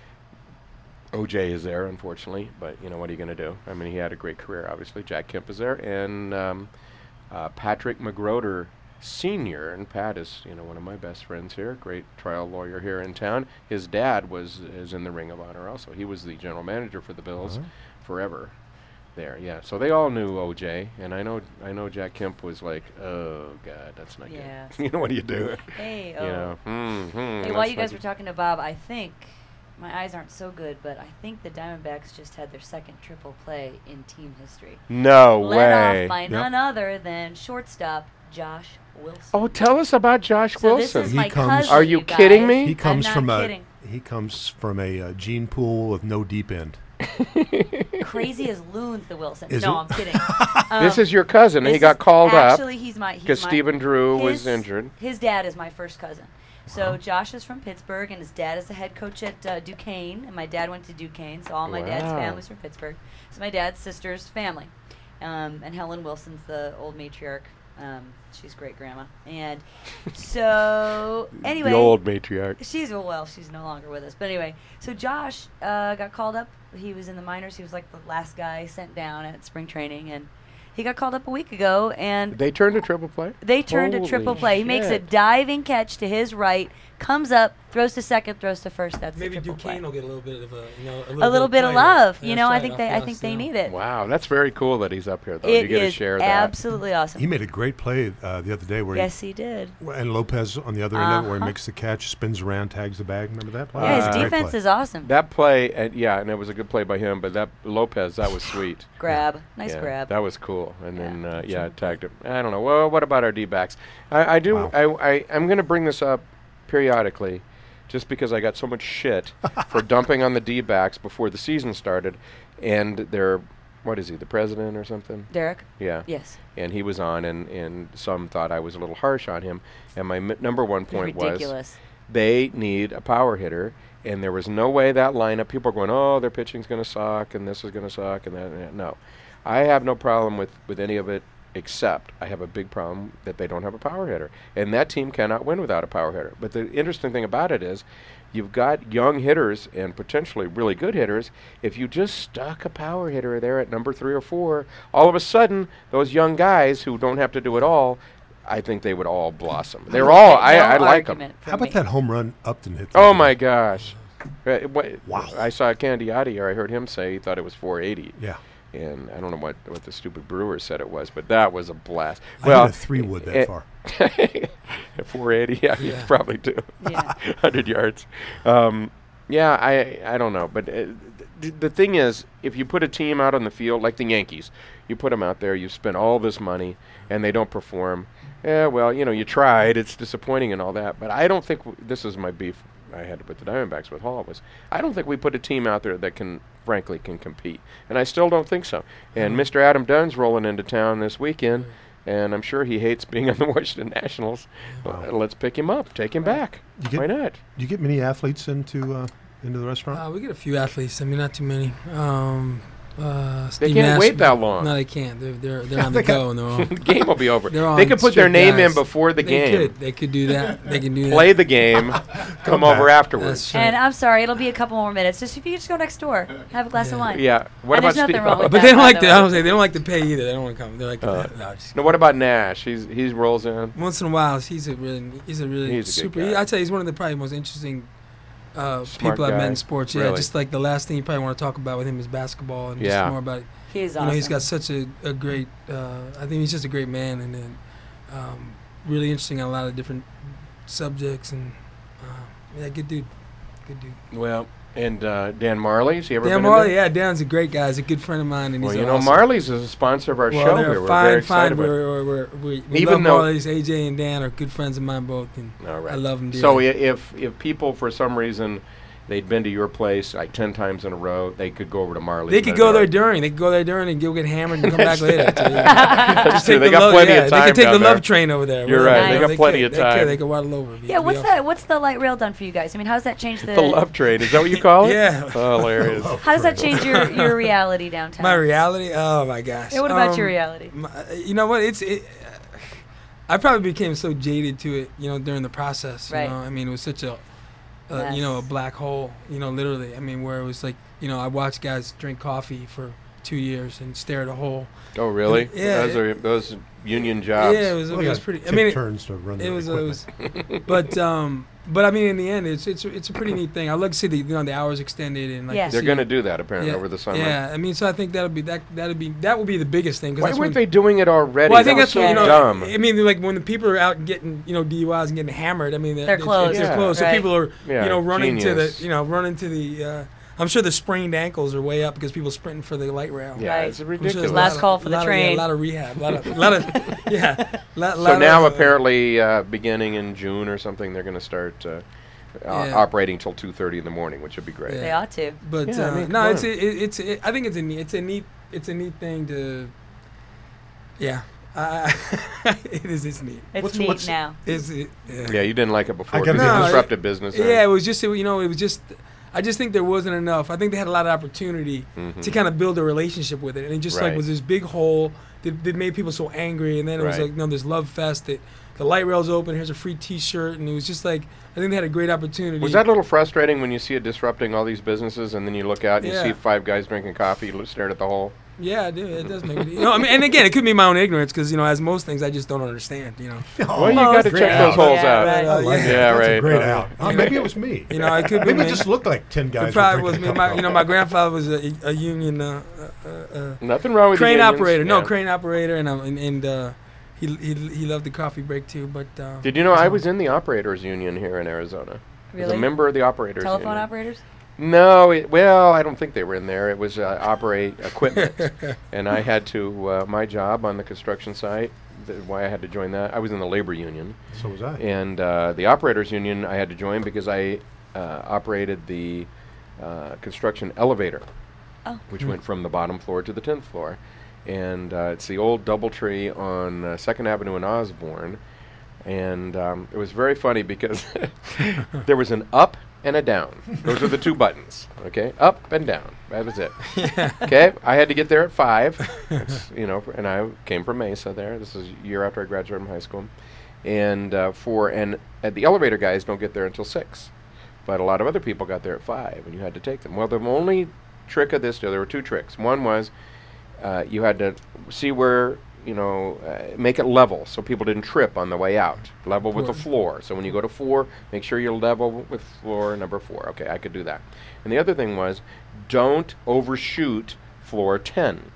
O J is there, unfortunately, but you know what are you going to do? I mean, he had a great career, obviously. Jack Kemp is there, and um, uh, Patrick McGroder Senior, and Pat is, you know, one of my best friends here, great trial lawyer here in town. His dad was is in the Ring of Honor also. He was the general manager for the Bills Uh-huh. forever. There, yeah. So they all knew O J, and I know I know Jack Kemp was like, oh God, that's not Yeah. good. You know what do you do? Hey, You oh. know, hmm, hmm, Hey, while that's you not guys were good. talking to Bob, I think my eyes aren't so good, but I think the Diamondbacks just had their second triple play in team history. No Led way. off by Yep. none other than shortstop Josh Wilson. Oh, tell us about Josh so this Wilson. is He my comes- cousin, Are you guys. kidding me? He I'm comes not from a kidding. he comes from a uh, gene pool with no deep end. Crazy as loons, the Wilson. Is no, it? I'm kidding. Um, This is your cousin. this He got is- called up Actually, he's my he's because my- Stephen Drew was his- injured. His dad is my first cousin. So Wow. Josh is from Pittsburgh, and his dad is the head coach at uh, Duquesne, and my dad went to Duquesne, so all my dad's Wow. family's from Pittsburgh. So my dad's sister's family, um, and Helen Wilson's the old matriarch. Um, she's great grandma, and so anyway, The old matriarch. she's well, she's no longer with us. But anyway, so Josh uh, got called up. He was in the minors. He was like the last guy sent down at spring training, and he got called up a week ago, and They turned to triple play? they turned Holy to triple play. He makes a shit. diving catch to his right, comes up, throws to second, throws to first. That's Maybe the triple Duquesne play. will get a little bit of a, you know, a little, A little bit of play there. love, you That's know. I right, think off they, the I us, think they you know. need it. Wow, that's very cool that he's up here, though. It you get to is share that. absolutely awesome. He made a great play uh, the other day where Yes, he did. he, and Lopez on the other end of it where he Uh-huh. makes the catch, spins around, tags the bag. Remember that? Yeah, his Uh, Great defense play. is awesome. That play, and yeah, and it was a good play by him, but that Lopez, that was sweet. Grab, nice Yeah, grab. That was cool. And Yeah. then, uh, yeah, tagged him. I don't know. Well, what about our D-backs? I, I do, Wow. I, I, I'm going to bring this up periodically just because I got so much shit for dumping on the D-backs before the season started. And they're, what is he, the president or something? Derek. Yeah. Yes. And he was on, and, and some thought I was a little harsh on him. And my m- number one point was Ridiculous. they need a power hitter, and there was no way that lineup, people are going, oh, their pitching's going to suck, and this is going to suck, and that, and that. No. I have no problem with, with any of it, except I have a big problem that they don't have a power hitter. And that team cannot win without a power hitter. But the interesting thing about it is you've got young hitters and potentially really good hitters. If you just stuck a power hitter there at number three or four, all of a sudden, those young guys who don't have to do it all, I think they would all blossom. They're all, I, No I like them. argument from How about me. that home run Upton hit? the Oh other my day? gosh. Uh, what- Wow. I saw Candiati here. I heard him say he thought it was four eighty. Yeah. And I don't know what, what the stupid Brewers said it was, but that was a blast. I well, hit a three wood that eh, far. four eighty, yeah, you Yeah. probably do. Yeah. one hundred yards. Um, yeah, I I don't know. But uh, th- the thing is, if you put a team out on the field, like the Yankees, you put them out there, you spend all this money, and they don't perform, yeah, well, you know, you tried, it's disappointing and all that. But I don't think, w- this is my beef I had with the Diamondbacks with Hall, was I don't think we put a team out there that can, frankly, can compete. And I still don't think so. And Mister Adam Dunn's rolling into town this weekend, and I'm sure he hates being on the Washington Nationals. Uh, let's pick him up, take him back. You get- Why not? Do you get many athletes into uh, into the restaurant? Uh, we get a few athletes. I mean, not too many. Um, uh, They Steve can't Nash- wait that long. No, they can't. They're they're, they're on the They got- go and they're all. The game will be over. They're all They could put their strict name in guys. before the they game. Could. They could do that. They can do Play that. the game, come back. over afterwards. That's right. And I'm sorry, it'll be a couple more minutes. Just if you could just go next door, have a glass of Yeah. wine. Yeah. What And about there's nothing Steve? wrong with But that, they don't by like the to. way. I don't say they don't like to pay either. They don't want to come. They like to. Uh, no, just, No, what about Nash? He's he's rolls in. once in a while, he's a really, he's a really He's a good super. guy. He, I tell you, he's one of the probably most interesting uh, Smart people I've met guy. in sports. Yeah, Really. just like the last thing you probably want to talk about with him is basketball and Yeah. just more about. He is You awesome. know, he's got such a, a great. Uh, I think he's just a great man, and then um, really interesting on a lot of different subjects. And uh, yeah, good dude, good dude. Well, and uh, Dan Marley. Has he ever Dan been Marley, in there? yeah, Dan's a great guy. He's a good friend of mine, and Well, he's you know, awesome. Marley's is a sponsor of our Well, show they're here. We're fine, very excited fine. about it. We're, we're, we're, we Even love though- Marley's. A J and Dan are good friends of mine both, and All right. I love them So dearly. i- if if people for some reason they'd been to your place like ten times in a row, they could go over to Marley's. They could and go there they're- during. They could go there during and go get hammered and come back That's later. true. So, yeah. That's Just true. take They the got love- plenty yeah, of time They could take down the there. love train over there. You're whatever. right. They You got know, plenty could. of They could. time. They could waddle over. Be- yeah, be what's off. the what's the light rail done for you guys? I mean, how's that change the? The love train. Is that what you call it? Yeah. Oh, hilarious. How does that change your, your reality downtown? My reality? Oh my gosh. Yeah, what about Um, your reality? My, you know what? It's it. I probably became so jaded to it, you know, during the process. You Right. know, I mean, it was such a, uh, you know, a Yes. black hole. You know, literally. I mean, where it was like, you know, I watched guys drink coffee for two years and stare at a hole. Oh, really? Yeah, Those it- are those union jobs. Yeah, it was. Well, it they was gotta pretty. I take mean, it, turns to run it the was. It equipment. was. But um, but I mean, in the end, it's it's it's a pretty neat thing. I like to see the you know the hours extended and like Yeah. to They're see- going to do that apparently yeah, over the summer. Yeah, I mean, so I think that'll be that that'll be that will be the biggest thing. 'cause Why that's weren't when- they doing it already? Well, I think that that's was what so you know. dumb. I mean, like when the people are out getting you know D U Is and getting hammered. I mean, They're it's- closed. It's, they're Yeah. closed. So Right. people are Yeah, you know running genius. to the you know running to the. Uh, I'm sure the sprained ankles are way up because people sprinting for the light rail. yeah, Right. it's I'm sure ridiculous. there's a Last lot of- call for the lot of- train. Yeah, a lot of rehab. A lot of, lot of yeah. Lot, So lot now of, uh, apparently, uh, beginning in June or something, they're going to start uh, uh, Yeah. operating till two thirty in the morning, which would be great. Yeah. They ought to. But Yeah, I uh, mean, no, come it's on. it, it's it, I think it's a neat it's a neat it's a neat thing to. Yeah, Uh, it is. It's neat. It's What's- neat what's- now. It's it, yeah. Yeah, you didn't like it before. I gotta 'cause say- it No, disrupted business. Yeah, it was just you know it was just. I just think there wasn't enough. I think they had a lot of opportunity Mhm. to kind of build a relationship with it, and it just Right. like was this big hole that, that made people so angry. And then it was Right. like, you know, this love fest that the light rail's open. Here's a free T-shirt, and it was just like I think they had a great opportunity. Was that a little frustrating when you see it disrupting all these businesses, and then you look out and you Yeah. see five guys drinking coffee, you look- stared at the hole? Yeah, it, do- it does make me. You know, I mean, and again, it could be my own ignorance because you know, as most things, I just don't understand. You know, Well, you got to great check out. those holes Yeah, out. right. Uh, I like yeah. that. Yeah, That's right. a great Uh, out. Oh, maybe it was me. you know, it could be. Maybe it me. just looked like ten guys. It were probably drinking was a me. cup My, of you know, coffee. my grandfather was a, a union uh, uh, uh, Nothing wrong with the crane unions. operator. No, Yeah. crane operator, and um, and, and uh, he, he he loved the coffee break too. But uh, Did you know I was in the operators union here in Arizona? I was Really? a member of the operators Telephone union. operators? No, it, well, I don't think they were in there. It was uh, operate equipment, and I had to uh, my job on the construction site. Th- why I had to join that? I was in the labor union, So was I. and uh, the operators union I had to join because I uh, operated the uh, construction elevator, Oh. which went from the bottom floor to the tenth floor, and uh, it's the old DoubleTree on uh, Second Avenue in Osborne, and um, it was very funny because there was an up and a down. Those are the two buttons. Okay, up and down. That was it. Okay, I had to get there at five. It's, you know, and I came from Mesa. There, this is a year after I graduated from high school, and uh, for and uh, the elevator guys don't get there until six, but a lot of other people got there at five, and you had to take them. Well, the only trick of this, there were two tricks. One was uh, you had to see where. You know, uh, make it level so people didn't trip on the way out. Level with the Cool. floor. So when you go to four, make sure you're level with floor number four. Okay, I could do that. And the other thing was, don't overshoot floor ten.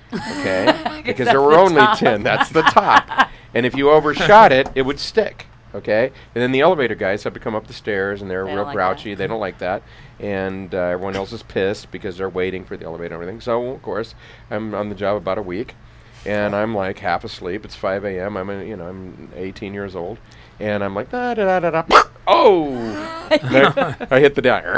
Okay, because that's there were the only top. ten. That's the top. And if you overshot it, it would stick. Okay, and then the elevator guys have to come up the stairs, and they're They real don't like grouchy. that. They don't like that, and uh, everyone else is pissed because they're waiting for the elevator and everything. So of course, I'm on the job about a week. And I'm like half asleep. It's five a m. I'm, a, you know, I'm eighteen years old, and I'm like da da da da da. Oh! I, I hit the down,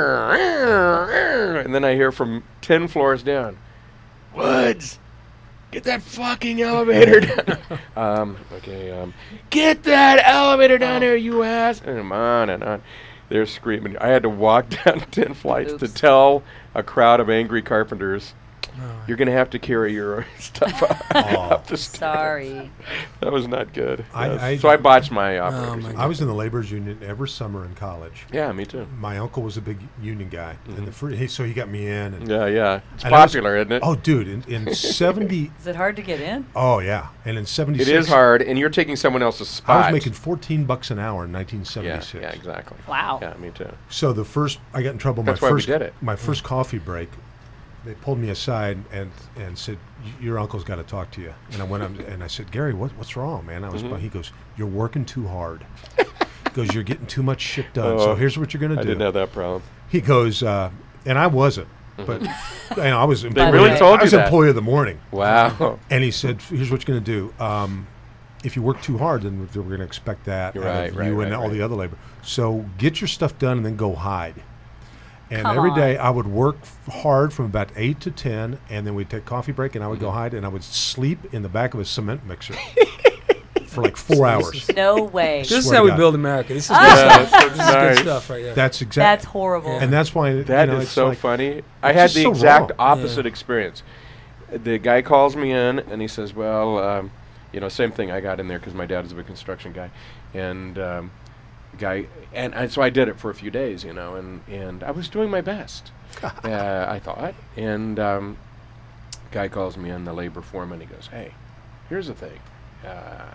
and then I hear from ten floors down, Woods, get that fucking elevator down. um, okay, um, get that elevator down there, you ass! And I'm on and on. They're screaming. I had to walk down ten flights to Oops. tell a crowd of angry carpenters, Oh. you're going to have to carry your stuff up, Oh. up the stairs. Sorry. That was not good. I- Yes. I- so I botched my operation. my I was in the laborers union every summer in college. Yeah, me too. My uncle was a big union guy, and the fir- he, so he got me in. And Yeah, yeah. It's And I was- popular, isn't it? oh, dude, in, in seventy, Is it hard to get in? oh yeah, and in It seventy-six, is hard, and you're taking someone else's I spot. was making fourteen bucks an hour in nineteen yeah, seventy-six. yeah, exactly. Wow. Yeah, me too. So the first, I got in trouble. That's my why we first, did it. My first coffee break, they pulled me aside and and said, "Y- "Your uncle's got to talk to you." And I went up and I said, "Gary, what, what's wrong, man?" I was. Mm-hmm. He goes, "You're working too hard." He goes, "You're getting too much shit done. so Oh, here's what you're gonna I do." didn't have that problem. He goes, uh, and I wasn't, but you know, I was. They employee- really told I you was that. employee of the morning. Wow. And he said, "Here's what you're going to do. Um, if you work too hard, then we're going to expect that out Right, of right, you right, and all right. the other labor. So get your stuff done and then go hide." And Come every on. day I would work f- hard from about eight to ten, and then we'd take coffee break, and I would Mm-hmm. go hide, and I would sleep in the back of a cement mixer for like four hours. No way. This is Swear how to we God. build America. This is Ah! good Yeah, stuff. that's This is nice. good stuff right there. That's That's exactly. horrible. And that's why That you know, is it's so like, funny. I it's had just the so exact wrong. opposite experience. The guy calls me in and he says, "Well, um, you know, same thing. I got in there because my dad is a big construction guy, and um, guy, and, and so I did it for a few days, you know, and and I was doing my best, uh, I thought. And um, guy calls me in, the labor foreman. He goes, "Hey, here's the thing." Uh,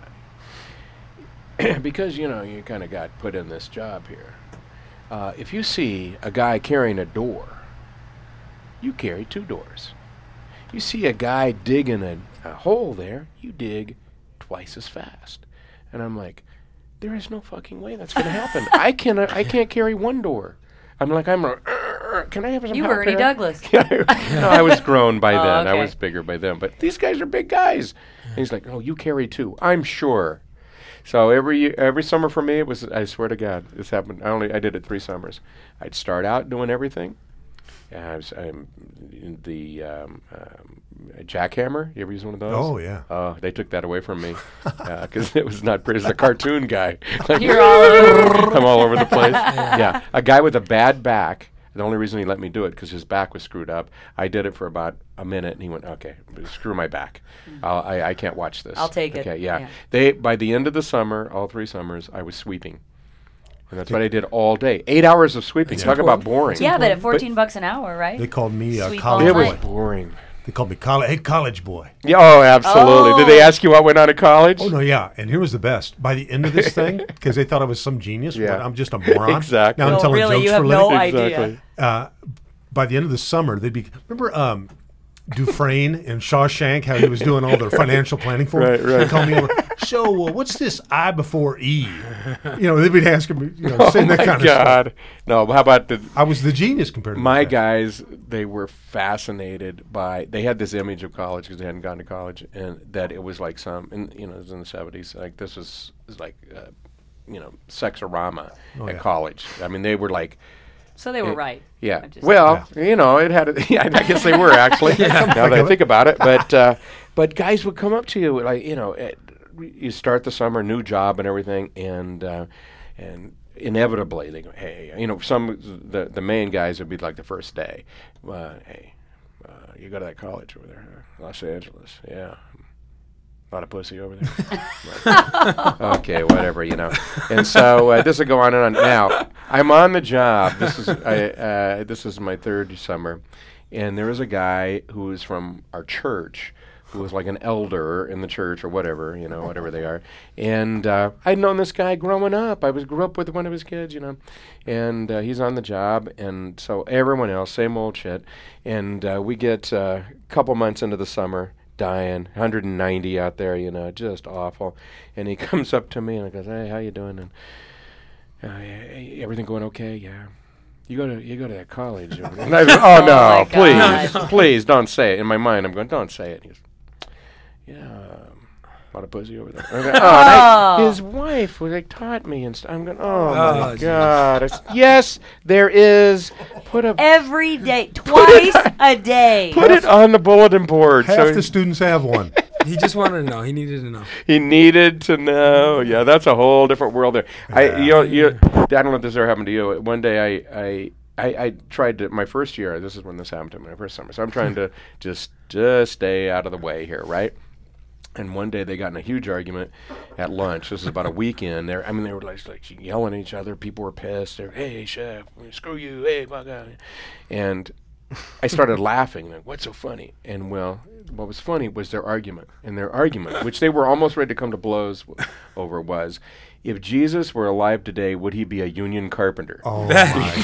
because you know you kind of got put in this job here. Uh, if you see a guy carrying a door, you carry two doors. You see a guy digging a, a hole there, you dig twice as fast. And I'm like, there is no fucking way that's going to happen. I can I can't carry one door. I'm like, I'm a, uh, can I have some You help were Ernie here?" Douglas. No, I was grown by Oh, then. I okay. was bigger by then. But these guys are big guys. And he's like, "Oh, you carry two." I'm sure. So every year, every summer for me, it was, I swear to God, this happened. I only I did it three summers. I'd start out doing everything. Uh, I was, um, in the um, um, jackhammer. You ever use one of those? Oh, yeah. Oh, they took that away from me because it was not pretty. It's a cartoon guy. Like, You're all over. I'm all over the place. Yeah, a guy with a bad back. The only reason he let me do it because his back was screwed up. I did it for about a minute, and he went, "Okay, screw my back. I'll, I I can't watch this." I'll take it. Okay, yeah. Yeah. They by the end of the summer, all three summers, I was sweeping, and that's what I did all day. Eight hours of sweeping. That's Talk about important. boring. Yeah, but at fourteen bucks an hour, right? They called me a Sweep college all It boy. was night. boring. They called me college. Hey, college boy. Yeah, oh, absolutely. Did they Oh. ask you what went on at college? Oh no, yeah. And here was the best. By the end of this thing, because they thought I was some genius, Yeah. but I'm just a moron. Exactly. Now I'm No, telling really, jokes you for have a no living. idea. Exactly. Uh, by the end of the summer, they'd be. Remember um, Dufresne and Shawshank, how he was doing all their financial planning for Right, them? right. They called me over. So, uh, what's this I before E? You know, they'd be asking me, you know, saying that Oh, kind my of stuff. God. No, how about the I was the genius compared to my those guys. guys? They were fascinated by. They had this image of college because they hadn't gone to college, and that it was like some, and you know, it was in the seventies. Like this was, was like, uh, you know, sexorama Oh, at yeah. college. I mean, they were like. So they were Eh, right. Yeah. I just- Well, you know, it had. A, yeah, I guess they were actually. Now that I think about it, but uh, but guys would come up to you like, you know, it, you start the summer, new job and everything, and uh, and inevitably they go, hey, you know, some the the main guys would be like the first day, uh, hey, uh, you go to that college over there, huh? Los Angeles, yeah. A lot of pussy over there. Like, okay, whatever, you know. And so uh, this will go on and on. Now, I'm on the job. This is I, uh, this is my third summer, and there was a guy who was from our church, who was like an elder in the church or whatever, you know, whatever they are. And uh, I'd known this guy growing up. I was grew up with one of his kids, you know, and uh, he's on the job, and so everyone else, same old shit. And uh, we get a uh, couple months into the summer. Dying, one hundred ninety out there, you know, just awful. And he comes up to me and he goes, "Hey, how you doing? And uh, hey, everything going okay? Yeah. You go to you go to that college?" over there." And I go, "Oh Oh no, my please, God. please don't say it." In my mind, I'm going, "Don't say it." He goes, "Yeah, um, a lot of pussy over there." I'm going, "Oh, and I- Oh. his wife was like taught me and stuff." I'm going, "Oh, Oh, my geez. God!" I s- yes, there is. Put a Every day, twice a day. put it on the bulletin board. Half so the students have one. He just wanted to know. He needed to know. He needed to know. Yeah, that's a whole different world there. I, you know, you, I don't know if this ever happened to you. One day, I, I, I, I tried to. My first year. This is when this happened to me. My first summer. So I'm trying to just, just stay out of the way here, right? And one day they got in a huge argument at lunch. This is about a weekend. There, I mean, they were like, like yelling at each other. People were pissed. They're, "Hey, chef, screw you. Hey, fuck out." And I started laughing. Like, what's so funny? And well, what was funny was their argument. And their argument, which they were almost ready to come to blows w- over, was, if Jesus were alive today, would he be a union carpenter? Oh my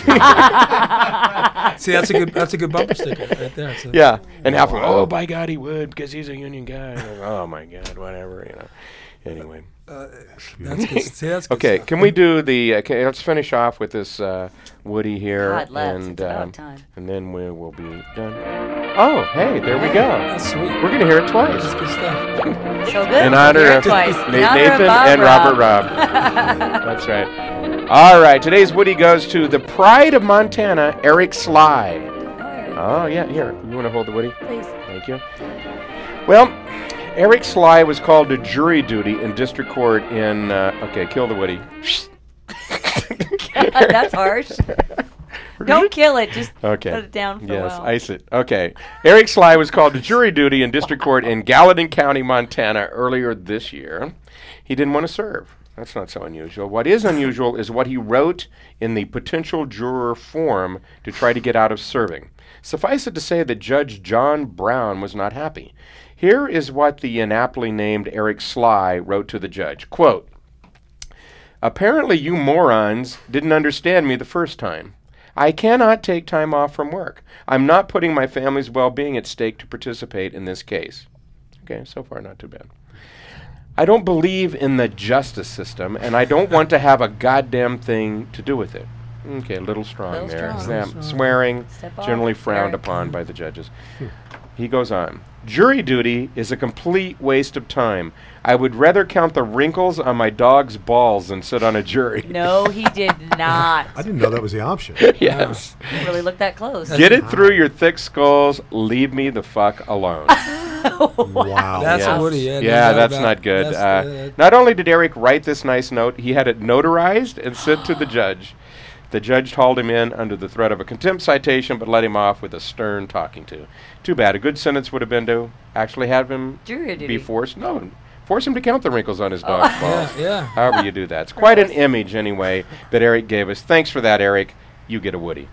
God. See, that's a good that's a good bumper sticker right there. So. Yeah. And half of them, oh, by God, he would, because he's a union guy. And I'm like, oh, my God, whatever, you know. Anyway. That's good. See, that's good Okay, stuff. can we do the, uh, okay, let's finish off with this uh, Woody here. God, let's. and, It's about um, time. and then we will be done. Oh, hey, there we go. That's sweet. We're going to hear it twice. That's good stuff. So good. In honor Hear it of twice. Na- In honor of Nathan Bob and Robert Rob. Robb. That's right. All right, today's Woody goes to the pride of Montana, Eric Sly. Oh, yeah, here. You want to hold the Woody? Please. Thank you. Well, Eric Sly was called to jury duty in district court in, uh, okay, kill the Woody. God, that's harsh. Don't kill it. Just Okay. put it down for Yes, a while. ice it. Okay. Eric Sly was called to jury duty in district court in Gallatin County, Montana earlier this year. He didn't want to serve. That's not so unusual. What is unusual is what he wrote in the potential juror form to try to get out of serving. Suffice it to say that Judge John Brown was not happy. Here is what the inaptly named Eric Sly wrote to the judge. Quote, "Apparently you morons didn't understand me the first time. I cannot take time off from work. I'm not putting my family's well-being at stake to participate in this case." Okay, so far not too bad. "I don't believe in the justice system, and I don't want to have a goddamn thing to do with it." Okay, a little strong Little there. strong. Yeah, Little strong. swearing, Step off, generally frowned Eric. upon by the judges. he goes on. Jury duty is a complete waste of time. I would rather count the wrinkles on my dog's balls than sit on a jury. No, he did not. I didn't know that was the option. Yes. Didn't really look that close. Get it through your thick skulls. Leave me the fuck alone. Wow. That's Yes. a Woody. Yeah, no Yeah, doubt that's about not it. good. That's, Uh, uh, not only did Eric write this nice note, he had it notarized and sent to the judge. The judge hauled him in under the threat of a contempt citation, but let him off with a stern talking to. Too bad. A good sentence would have been to actually have him Jury duty. be forced. No, force him to count the wrinkles on his dog's balls. yeah, yeah. However you do that. It's quite an image, anyway, that Eric gave us. Thanks for that, Eric. You get a Woody.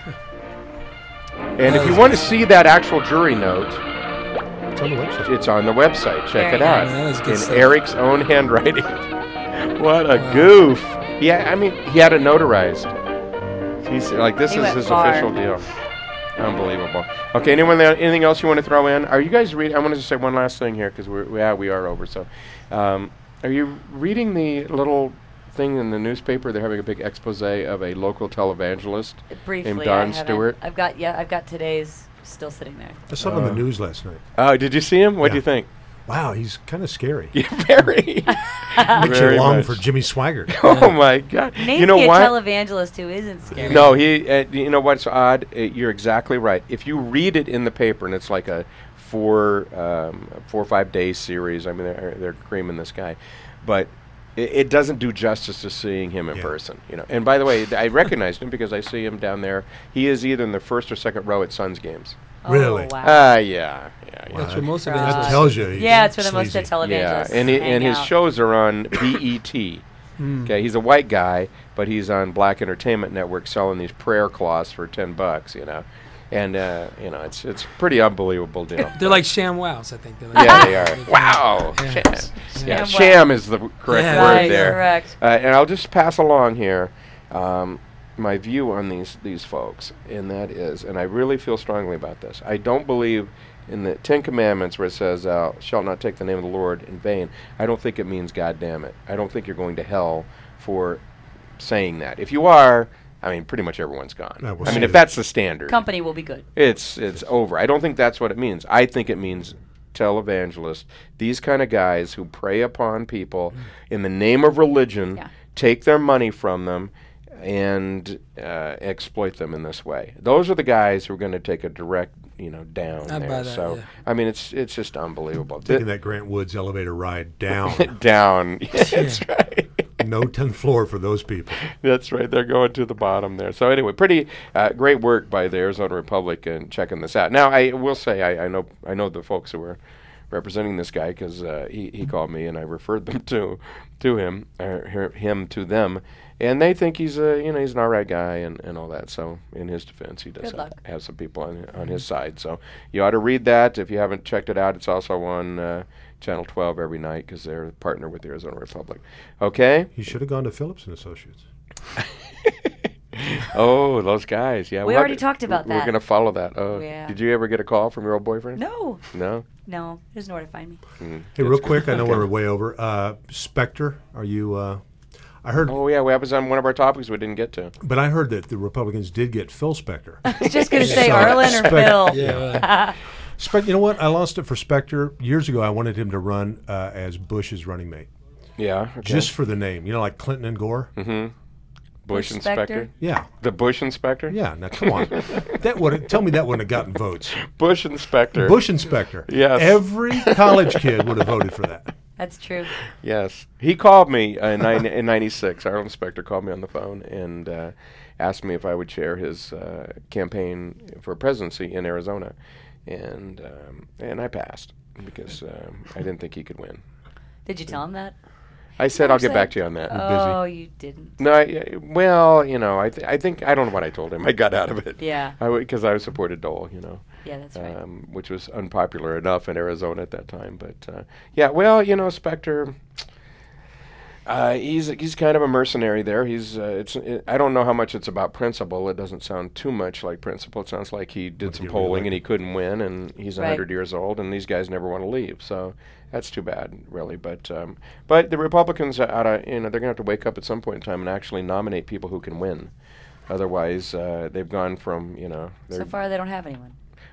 And if you want to see that actual jury note, It's on the website. it's on the website. Check Very it out. nice. Yeah, that's good In stuff. Eric's own handwriting. What a Wow. goof. Yeah, I mean, he had it notarized. He's like, this He is went his far. official deal. Unbelievable. Okay, anyone there, anything else you want to throw in? Are you guys reading? I want to just say one last thing here because we're yeah we are over. So, um, are you reading the little thing in the newspaper? They're having a big expose of a local televangelist Briefly, named I Don haven't- Stewart. I've got yeah, I've got today's still sitting there. I saw it on the news last night. Oh, did you see him? What do Yeah. you think? Wow, he's kind of scary. Yeah, very. Makes Very you long much. for Jimmy Swaggart. Oh my God! Name you know me a what? televangelist who isn't scary. No, he. Uh, you know what's odd? Uh, you're exactly right. If you read it in the paper, and it's like a four, um, four or five day series. I mean, they're, they're creaming this guy, but it, it doesn't do justice to seeing him in Yeah. person. You know. And by the way, th- I recognized him because I see him down there. He is either in the first or second row at Suns games. Oh, Really? wow. Ah, uh, yeah, yeah, yeah. That's where most of That it That is. tells you. he's yeah, it's where the most sleazy. of televangelists Yeah, and, it, hang and his out. shows are on B E T. Hmm. Okay, he's a white guy, but he's on Black Entertainment Network selling these prayer cloths for ten bucks. You know, and uh, you know it's it's pretty unbelievable deal. They're like ShamWows, I think. They're like Yeah, they are. Wow. Yeah. Sham. Yeah, Sham sham is the correct Yeah. word Right, there. correct. Uh, and I'll just pass along here um, my view on these these folks, and that is, and I really feel strongly about this. I don't believe in the Ten Commandments where it says, "Thou shalt not take the name of the Lord in vain." I don't think it means God damn it. I don't think you're going to hell for saying that. If you are, I mean, pretty much everyone's gone. Yeah, we'll I mean, see. if that's the standard, Company will be good. it's it's over. I don't think that's what it means. I think it means televangelists, these kind of guys who prey upon people in the name of religion, Yeah. take their money from them, and uh, exploit them in this way. Those are the guys who are going to take a direct, you know, down I'd there. buy that, so yeah. I mean, it's it's just unbelievable. Taking Thi- that Grant Woods elevator ride down. down. That's right. No tenth floor for those people. That's right. They're going to the bottom there. So anyway, pretty uh, great work by the Arizona Republic in checking this out. Now, I will say I, I know I know the folks who were representing this guy because uh, he he called me and I referred them to to him or her, him to them, and they think he's a you know he's an all right guy and, and all that. So in his defense, he does Good have, luck. have some people on on his side. So you ought to read that if you haven't checked it out. It's also on uh, Channel twelve every night because they're a partner with the Arizona Republic. Okay. He should have gone to Phillips and Associates. Oh, those guys. Yeah, We we'll already have to- talked about We're that. going to follow that. Oh, Yeah. did you ever get a call from your old boyfriend? No, No? no, he doesn't know where to find me. Mm, Hey, that's real good. quick, I know Okay. we're way over. Uh, Spectre, are you? Uh, I heard, Oh, yeah, well, that was on one of our topics we didn't get to. but I heard that the Republicans did get Phil Spector. I was just gonna say So, Arlen or Spec- Phil. Yeah. Spec- you know what? I lost it for Spectre years ago. I wanted him to run uh, as Bush's running mate, Yeah. Okay. just for the name. You know, like Clinton and Gore. Mm-hmm. Bush Bush inspector? Spector? Yeah, The Bush inspector? yeah. Now come on, that would tell me that wouldn't have gotten votes. Bush inspector. Bush inspector. Yes. Every college kid would have voted for that. That's true. Yes. He called me uh, in, nine, in ninety-six. Our inspector called me on the phone and uh, asked me if I would chair his uh, campaign for presidency in Arizona. And um, and I passed because um, I didn't think he could win. Did you tell him that? I said, Never I'll get said- back to you on that. Oh, you didn't. No, I, well, you know, I, th- I think, I don't know what I told him. I got out of it. Yeah. Because I, supported Dole, you know, Yeah, that's right. um, which was unpopular enough in Arizona at that time. But, uh, yeah, well, you know, Spectre, uh, he's he's kind of a mercenary there. He's uh, it's it, I don't know how much it's about principle. It doesn't sound too much like principle. It sounds like he did Want to some get polling and reelected. he couldn't win, and he's a Right. hundred years old, and these guys never want to leave. So that's too bad, really. But um, but the Republicans, out of you know, they're gonna have to wake up at some point in time and actually nominate people who can win. Otherwise, uh, they've gone from you know. So they're- far, they don't have anyone.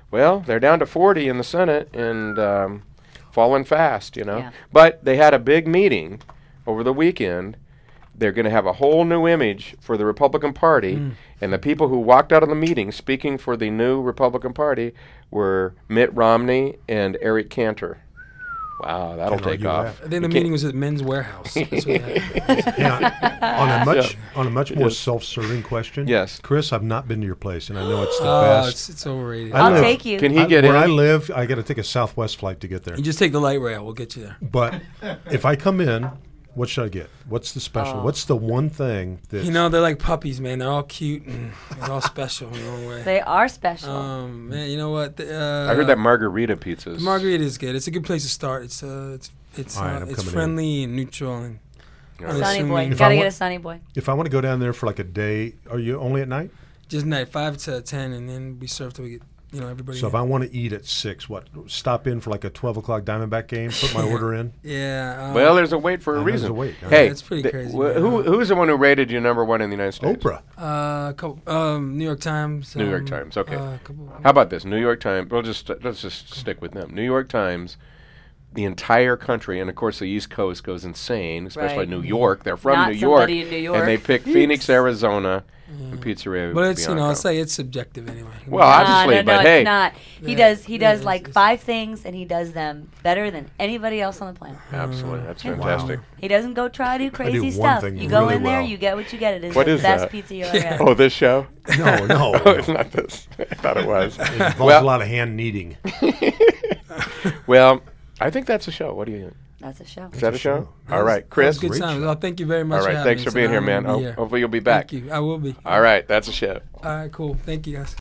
Well, they're down to forty in the Senate and um, falling fast, you know. Yeah. But they had a big meeting over the weekend. They're going to have a whole new image for the Republican Party, Mm. and the people who walked out of the meeting speaking for the new Republican Party were Mitt Romney and Eric Cantor. Wow, that'll Can't take argue off. that. I think You the can't- meeting was at Men's Warehouse. That's what happened. Yeah, on a much on a much more Yes. self-serving question. Yes. Chris, I've not been to your place, and I know it's the Oh, best. it's, it's overrated. I I'll live- take you. Can he I- get where in? I live, I got to take a Southwest flight to get there. You just take the light rail. We'll get you there. But if I come in, what should I get? What's the special? Oh. What's the one thing that You know, they're like puppies, man. They're all cute and they're all special in their own way. They are special. Um, man, you know what? The, uh, I heard that margarita pizzas. the margarita is good. It's a good place to start. It's uh, it's it's All right, uh, I'm it's coming in. friendly and neutral and Yeah. I'm Sunny boy. assuming- You If gotta I get wa- a Sunny boy. if I want to go down there for like a day, are you only at night? just night five to ten, and then we serve till we get you know everybody. So if in. I want to eat at six, what? Stop in for like a twelve o'clock Diamondback game, put my order in. yeah. Um, Well, there's a wait for a I know there's reason. a wait. Hey, That's pretty th- crazy, wh- man. who who's the one who rated you number one in the United States? Oprah. uh, couple, um, New York Times. New York um, Times, okay. Uh, couple, How about this? New York Times. We'll just let's just stick with them. New York Times. The entire country, and of course the East Coast goes insane, especially Right. New York. They're from Not New York, somebody in New York. and they pick Phoenix, Arizona, and Pizzeria. but it's you know Bianco. I'll say it's subjective anyway. Well, Nah, obviously, no, no, but it's hey, not. He Yeah, does. He yeah, does it's- like it's- five things, and he does them better than anybody else on the planet. absolutely, that's Wow. fantastic. He doesn't go try to do crazy one stuff. thing You go really in there, well. you get what you get. It is What the is best that? pizza you'll ever have. Oh, this show? No, no. Oh, it's not this. I thought it was. It involves Well- a lot of hand kneading. Well, I think that's a show. What do you think? That's a show. Is that a a show? show. All right, That was Chris. good Great times. show. Oh, thank you very much. All for right, having thanks me. for It's an being here, honor man. to be Ho- here. hopefully you'll be back. Thank you. I will be. All right, that's a show. All right, cool. Thank you, guys.